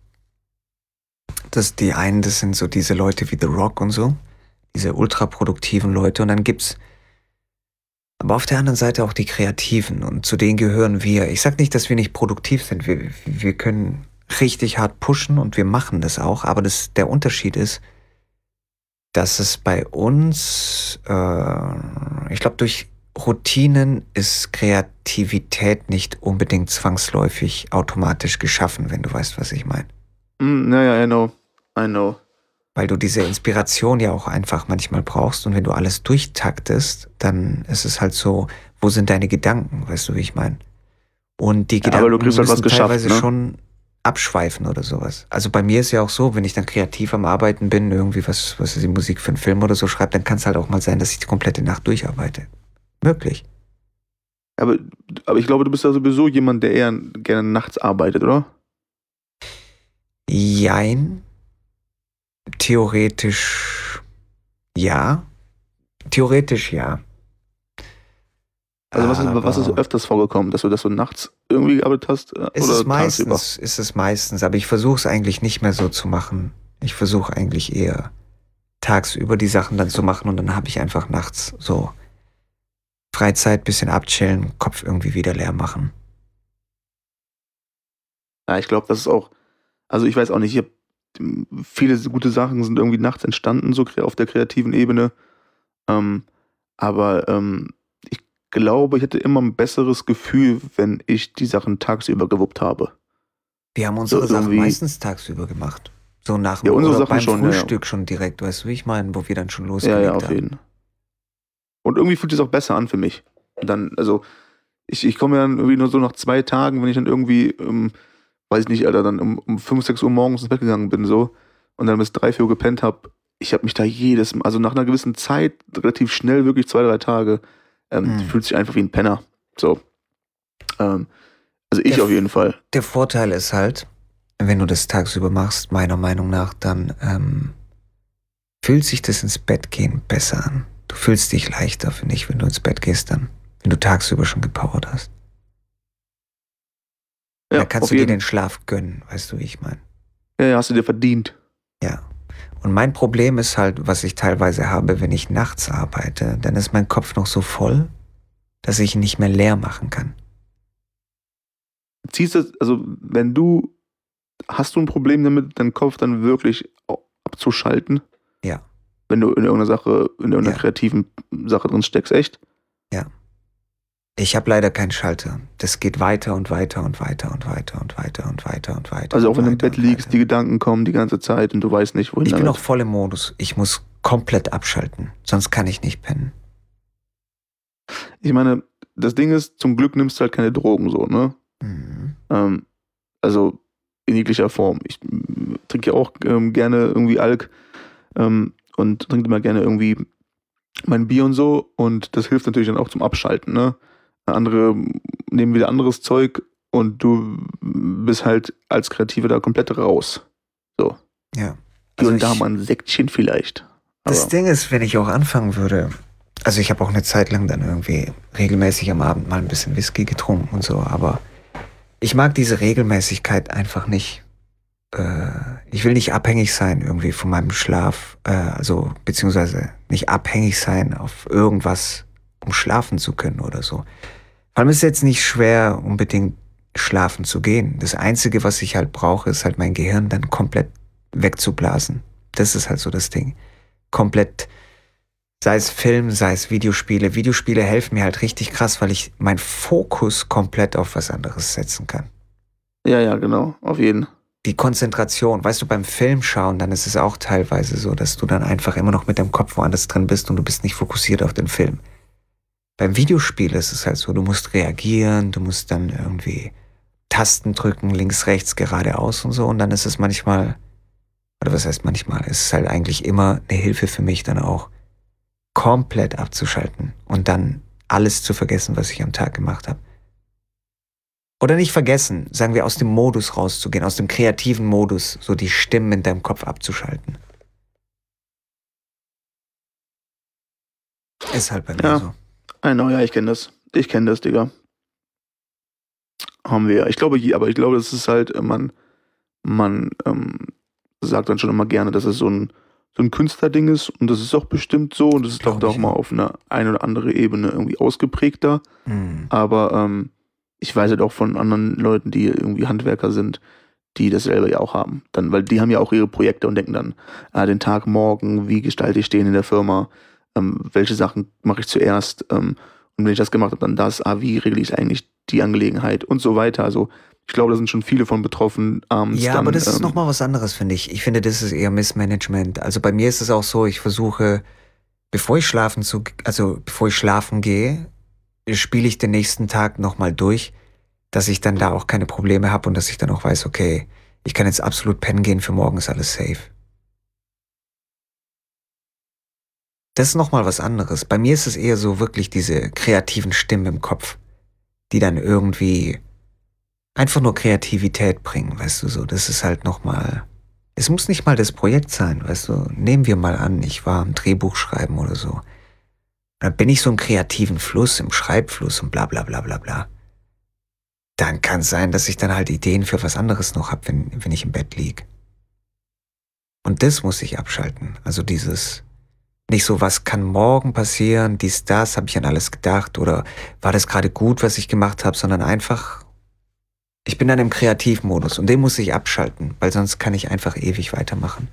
Die einen, das sind so diese Leute wie The Rock und so, diese ultraproduktiven Leute. Und dann gibt's aber auf der anderen Seite auch die Kreativen und zu denen gehören wir. Ich sag nicht, dass wir nicht produktiv sind. Wir können richtig hart pushen und wir machen das auch. Aber der Unterschied ist, dass es bei uns, ich glaube, durch Routinen ist Kreativität nicht unbedingt zwangsläufig automatisch geschaffen, wenn du weißt, was ich meine. Naja, I know. Weil du diese Inspiration ja auch einfach manchmal brauchst und wenn du alles durchtaktest, dann ist es halt so, wo sind deine Gedanken, weißt du, wie ich meine? Und die Gedanken müssen halt was teilweise schon abschweifen oder sowas. Also bei mir ist ja auch so, wenn ich dann kreativ am Arbeiten bin, irgendwie was ist die Musik für einen Film oder so schreibt, dann kann es halt auch mal sein, dass ich die komplette Nacht durcharbeite. Möglich. Aber ich glaube, du bist ja sowieso jemand, der eher gerne nachts arbeitet, oder? Jein. Theoretisch ja. Also was ist öfters vorgekommen, dass du nachts irgendwie gearbeitet hast? Ist es meistens, aber ich versuche es eigentlich nicht mehr so zu machen. Ich versuche eigentlich eher tagsüber die Sachen dann zu machen und dann habe ich einfach nachts so Freizeit, bisschen abchillen, Kopf irgendwie wieder leer machen. Ja, ich glaube, das ist auch, also ich weiß auch nicht, viele gute Sachen sind irgendwie nachts entstanden, so auf der kreativen Ebene. Aber ich glaube, ich hätte immer ein besseres Gefühl, wenn ich die Sachen tagsüber gewuppt habe. Wir haben unsere Sachen meistens tagsüber gemacht. So nach dem unsere Sachen beim schon, Frühstück schon direkt, weißt du, wie ich meine, wo wir dann schon losgelegt haben. Ja, auf jeden Fall. Und irgendwie fühlt es auch besser an für mich. Und dann, also, ich komme ja dann irgendwie nur so nach 2 Tagen, wenn ich dann irgendwie, weiß ich nicht, Alter, dann um 5, 6 Uhr morgens ins Bett gegangen bin, so, und dann bis 3, 4 Uhr gepennt habe, ich habe mich da also nach einer gewissen Zeit, relativ schnell, wirklich 2, 3 Tage, fühlt sich einfach wie ein Penner. So. Also ich auf jeden Fall. Der Vorteil ist halt, wenn du das tagsüber machst, meiner Meinung nach, dann fühlt sich das ins Bett gehen besser an. Du fühlst dich leichter, finde ich, wenn du ins Bett gehst dann, wenn du tagsüber schon gepowert hast. Ja, da kannst du dir den Schlaf gönnen, weißt du, wie ich meine. Ja, hast du dir verdient. Ja. Und mein Problem ist halt, was ich teilweise habe, wenn ich nachts arbeite, dann ist mein Kopf noch so voll, dass ich ihn nicht mehr leer machen kann. Hast du ein Problem damit, deinen Kopf dann wirklich abzuschalten? Ja. Wenn du in irgendeiner kreativen Sache drin steckst, echt? Ja. Ich habe leider keinen Schalter. Das geht weiter und weiter und weiter und weiter und weiter und weiter und weiter. Also auch wenn du im Bett liegst, die Gedanken kommen die ganze Zeit und du weißt nicht, wohin. Ich bin auch voll im Modus. Ich muss komplett abschalten, sonst kann ich nicht pennen. Ich meine, das Ding ist, zum Glück nimmst du halt keine Drogen so, ne? Also in jeglicher Form. Ich trinke ja auch gerne irgendwie Alk und trinke immer gerne irgendwie mein Bier und so. Und das hilft natürlich dann auch zum Abschalten, ne? Andere nehmen wieder anderes Zeug und du bist halt als Kreativer da komplett raus. So. Ja. Also und da mal ein Säckchen vielleicht. Das Ding ist, wenn ich auch anfangen würde, also ich habe auch eine Zeit lang dann irgendwie regelmäßig am Abend mal ein bisschen Whisky getrunken und so, aber ich mag diese Regelmäßigkeit einfach nicht. Ich will nicht abhängig sein irgendwie von meinem Schlaf, also beziehungsweise nicht abhängig sein auf irgendwas, um schlafen zu können oder so. Vor allem ist es jetzt nicht schwer, unbedingt schlafen zu gehen. Das Einzige, was ich halt brauche, ist halt mein Gehirn dann komplett wegzublasen. Das ist halt so das Ding. Komplett, sei es Film, sei es Videospiele. Videospiele helfen mir halt richtig krass, weil ich meinen Fokus komplett auf was anderes setzen kann. Ja, genau, auf jeden Fall. Die Konzentration, weißt du, beim Film schauen, dann ist es auch teilweise so, dass du dann einfach immer noch mit dem Kopf woanders drin bist und du bist nicht fokussiert auf den Film. Beim Videospiel ist es halt so, du musst reagieren, du musst dann irgendwie Tasten drücken, links, rechts, geradeaus und so. Und dann ist es manchmal, oder was heißt manchmal, es ist halt eigentlich immer eine Hilfe für mich dann auch, komplett abzuschalten und dann alles zu vergessen, was ich am Tag gemacht habe. Oder nicht vergessen, sagen wir, aus dem Modus rauszugehen, aus dem kreativen Modus, so die Stimmen in deinem Kopf abzuschalten. Ist halt bei mir so. Ja, ich kenne das. Ich kenne das, Digga. Haben wir. Ich glaube, das ist halt, man sagt dann schon immer gerne, dass es so ein Künstlerding ist und das ist auch bestimmt so und das ist doch auch mal auf eine oder andere Ebene irgendwie ausgeprägter. Aber ich weiß halt auch von anderen Leuten, die irgendwie Handwerker sind, die das selber ja auch haben. Dann, weil die haben ja auch ihre Projekte und denken dann, den Tag morgen, wie gestalte ich den in der Firma, welche Sachen mache ich zuerst und wenn ich das gemacht habe, dann das, wie regle ich eigentlich die Angelegenheit und so weiter. Also ich glaube, da sind schon viele von betroffen. Ja, aber das ist nochmal was anderes, finde ich. Ich finde, das ist eher Missmanagement. Also bei mir ist es auch so, ich versuche, bevor ich schlafen gehe, spiele ich den nächsten Tag nochmal durch, dass ich dann da auch keine Probleme habe und dass ich dann auch weiß, okay, ich kann jetzt absolut pennen gehen, für morgen ist alles safe. Das ist nochmal was anderes. Bei mir ist es eher so wirklich diese kreativen Stimmen im Kopf, die dann irgendwie einfach nur Kreativität bringen, weißt du, so. Das ist halt nochmal, es muss nicht mal das Projekt sein, weißt du. Nehmen wir mal an, ich war am Drehbuch schreiben oder so. Dann bin ich so im kreativen Fluss, im Schreibfluss und bla bla bla bla bla. Dann kann es sein, dass ich dann halt Ideen für was anderes noch habe, wenn ich im Bett lieg. Und das muss ich abschalten. Also dieses, nicht so, was kann morgen passieren, das, habe ich an alles gedacht oder war das gerade gut, was ich gemacht habe, sondern einfach, ich bin dann im Kreativmodus und den muss ich abschalten, weil sonst kann ich einfach ewig weitermachen.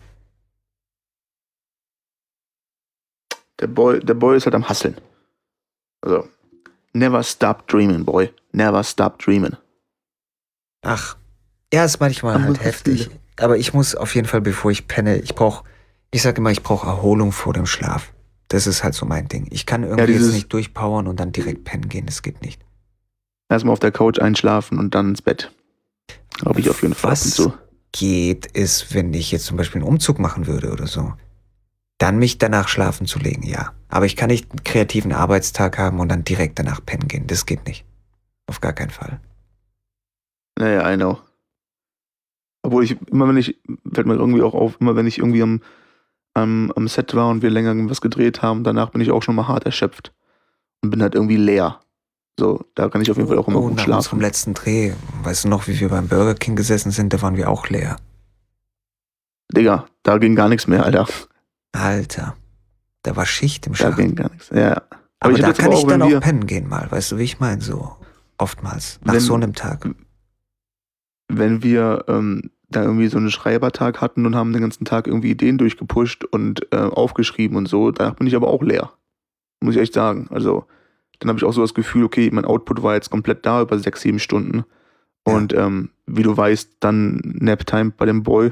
Der Boy ist halt am Hustlen. Also, never stop dreaming, boy. Never stop dreaming. Ach, ja, ist manchmal halt heftig. Aber ich muss auf jeden Fall, bevor ich penne, ich sage immer, ich brauche Erholung vor dem Schlaf. Das ist halt so mein Ding. Ich kann irgendwie jetzt nicht durchpowern und dann direkt pennen gehen. Das geht nicht. Erstmal auf der Couch einschlafen und dann ins Bett. Glaube ich auf jeden Fall. Was geht, ist, wenn ich jetzt zum Beispiel einen Umzug machen würde oder so. Dann mich danach schlafen zu legen, ja. Aber ich kann nicht einen kreativen Arbeitstag haben und dann direkt danach pennen gehen. Das geht nicht. Auf gar keinen Fall. Naja, I know. Obwohl fällt mir irgendwie auch auf, immer wenn ich irgendwie am Set war und wir länger was gedreht haben, danach bin ich auch schon mal hart erschöpft. Und bin halt irgendwie leer. So, da kann ich auf jeden Fall auch immer gut schlafen. Nach unserem letzten Dreh, weißt du noch, wie wir beim Burger King gesessen sind, da waren wir auch leer. Digga, da ging gar nichts mehr, Alter. Alter, da war Schicht im Schacht. Da ging gar nichts, ja. Aber da kann ich dann auch pennen gehen mal, weißt du, wie ich meine, so oftmals, nach so einem Tag. Wenn wir da irgendwie so einen Schreibertag hatten und haben den ganzen Tag irgendwie Ideen durchgepusht und aufgeschrieben und so, danach bin ich aber auch leer. Muss ich echt sagen. Also, dann habe ich auch so das Gefühl, okay, mein Output war jetzt komplett da über 6-7 Stunden. Und wie du weißt, dann Naptime bei dem Boy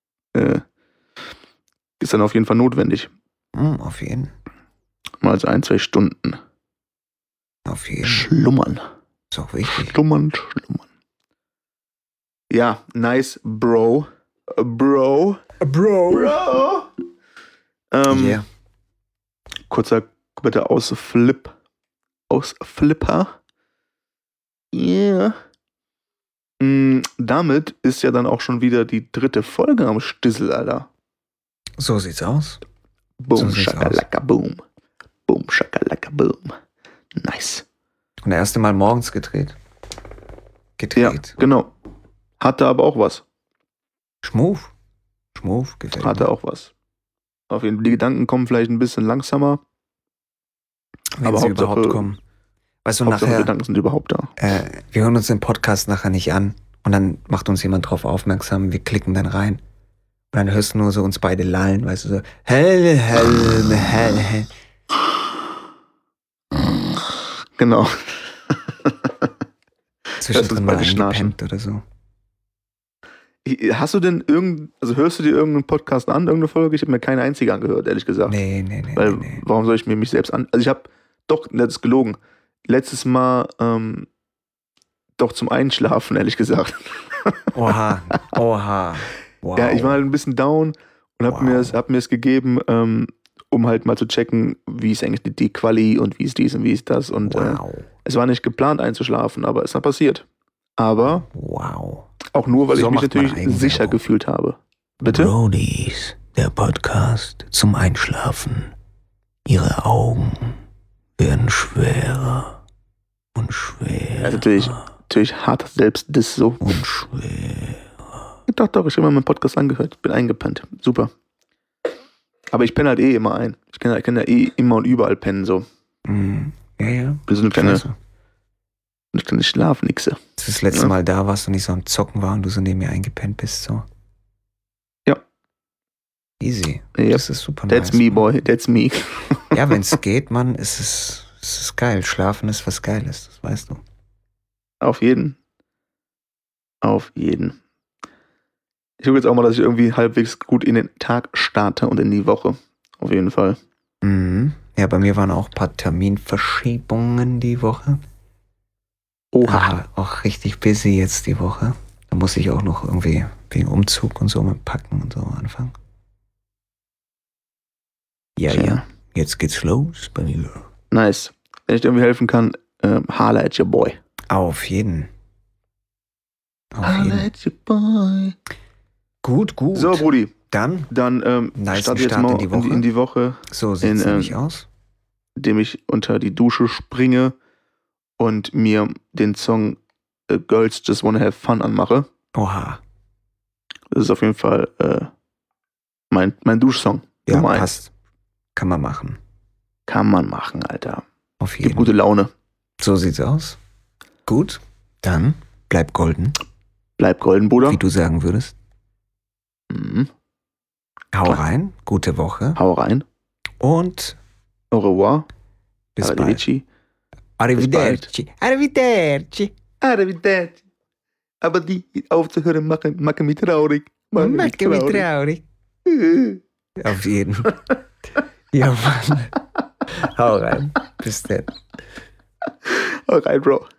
ist dann auf jeden Fall notwendig. Auf jeden. Mal so 1-2 Stunden. Auf jeden Fall. Schlummern. Ist auch wichtig. Schlummern. Ja, nice, Bro. Yeah. Kurzer bitte Ausflipper. Yeah. Damit ist ja dann auch schon wieder die 3. Folge am Stissel, Alter. So sieht's aus. Boom, shakalaka, boom. Boom, shakalaka, boom. Nice. Und das erste Mal morgens gedreht. Ja, genau. Hatte aber auch was. Schmuf, gefällt mir. Hatte auch was. Auf jeden Fall, die Gedanken kommen vielleicht ein bisschen langsamer. Wenn aber sie Hauptsache, überhaupt kommen. Weißt du, Hauptsache nachher, Gedanken sind überhaupt da. wir hören uns den Podcast nachher nicht an und dann macht uns jemand drauf aufmerksam, wir klicken dann rein. Und dann hörst du nur so uns beide lallen, weißt du, so hell. Genau. Zwischendrin mal eingepennt oder so. Hast du denn hörst du dir irgendeinen Podcast an, irgendeine Folge? Ich habe mir keine einzige angehört, ehrlich gesagt. Nee. Weil, warum soll ich mir mich selbst an... Also ich habe, doch, das ist gelogen, letztes Mal doch zum Einschlafen, ehrlich gesagt. Oha. Wow. Ja, ich war halt ein bisschen down und hab mir es gegeben, um halt mal zu checken, wie ist eigentlich die Quali und wie ist dies und wie ist das. Und es war nicht geplant einzuschlafen, aber es ist passiert. Aber auch nur, weil ich mich natürlich sicher gefühlt habe. Bitte? Brodies, der Podcast zum Einschlafen. Ihre Augen werden schwerer und schwerer. Ja, natürlich hart selbst das so. Und schwerer. Doch, ich habe mir meinen Podcast angehört. Bin eingepennt. Super. Aber ich penne halt immer ein. Ich kann ja immer und überall pennen, so. Ja. Wir sind eine kleine Schlafnixe. Als du das letzte Mal da warst und ich so am Zocken war und du so neben mir eingepennt bist, so. Ja. Easy. Yep. Das ist super That's nice, me, boy. That's me. Ja, wenn es geht, Mann, ist es geil. Schlafen ist was Geiles, das weißt du. Auf jeden. Ich gucke jetzt auch mal, dass ich irgendwie halbwegs gut in den Tag starte und in die Woche. Auf jeden Fall. Ja, bei mir waren auch ein paar Terminverschiebungen die Woche. Oha. Auch richtig busy jetzt die Woche. Da muss ich auch noch irgendwie wegen Umzug und so mit Packen und so anfangen. Ja. Jetzt geht's los bei mir. Nice. Wenn ich dir irgendwie helfen kann, holla at your boy. Auf jeden. Holla at your boy. Gut. So, Brudi. Dann nice starte jetzt mal in die Woche. So sieht es nämlich aus. Indem ich unter die Dusche springe und mir den Song Girls Just Wanna Have Fun anmache. Oha. Das ist auf jeden Fall mein Duschsong. Ja, passt. Kann man machen. Alter. Auf jeden Fall. Gibt gute Laune. So sieht's aus. Gut, dann bleib golden. Bleib golden, Bruder. Wie du sagen würdest. Hau Klar. rein. Gute Woche. Hau rein. Und au revoir. Bis Arrivederci. Arrivederci. Aber die aufzuhören, machen mich traurig. Machen mich traurig. Auf jeden Fall. Ja, Mann. Hau rein. Bis dann. Hau rein, Bro.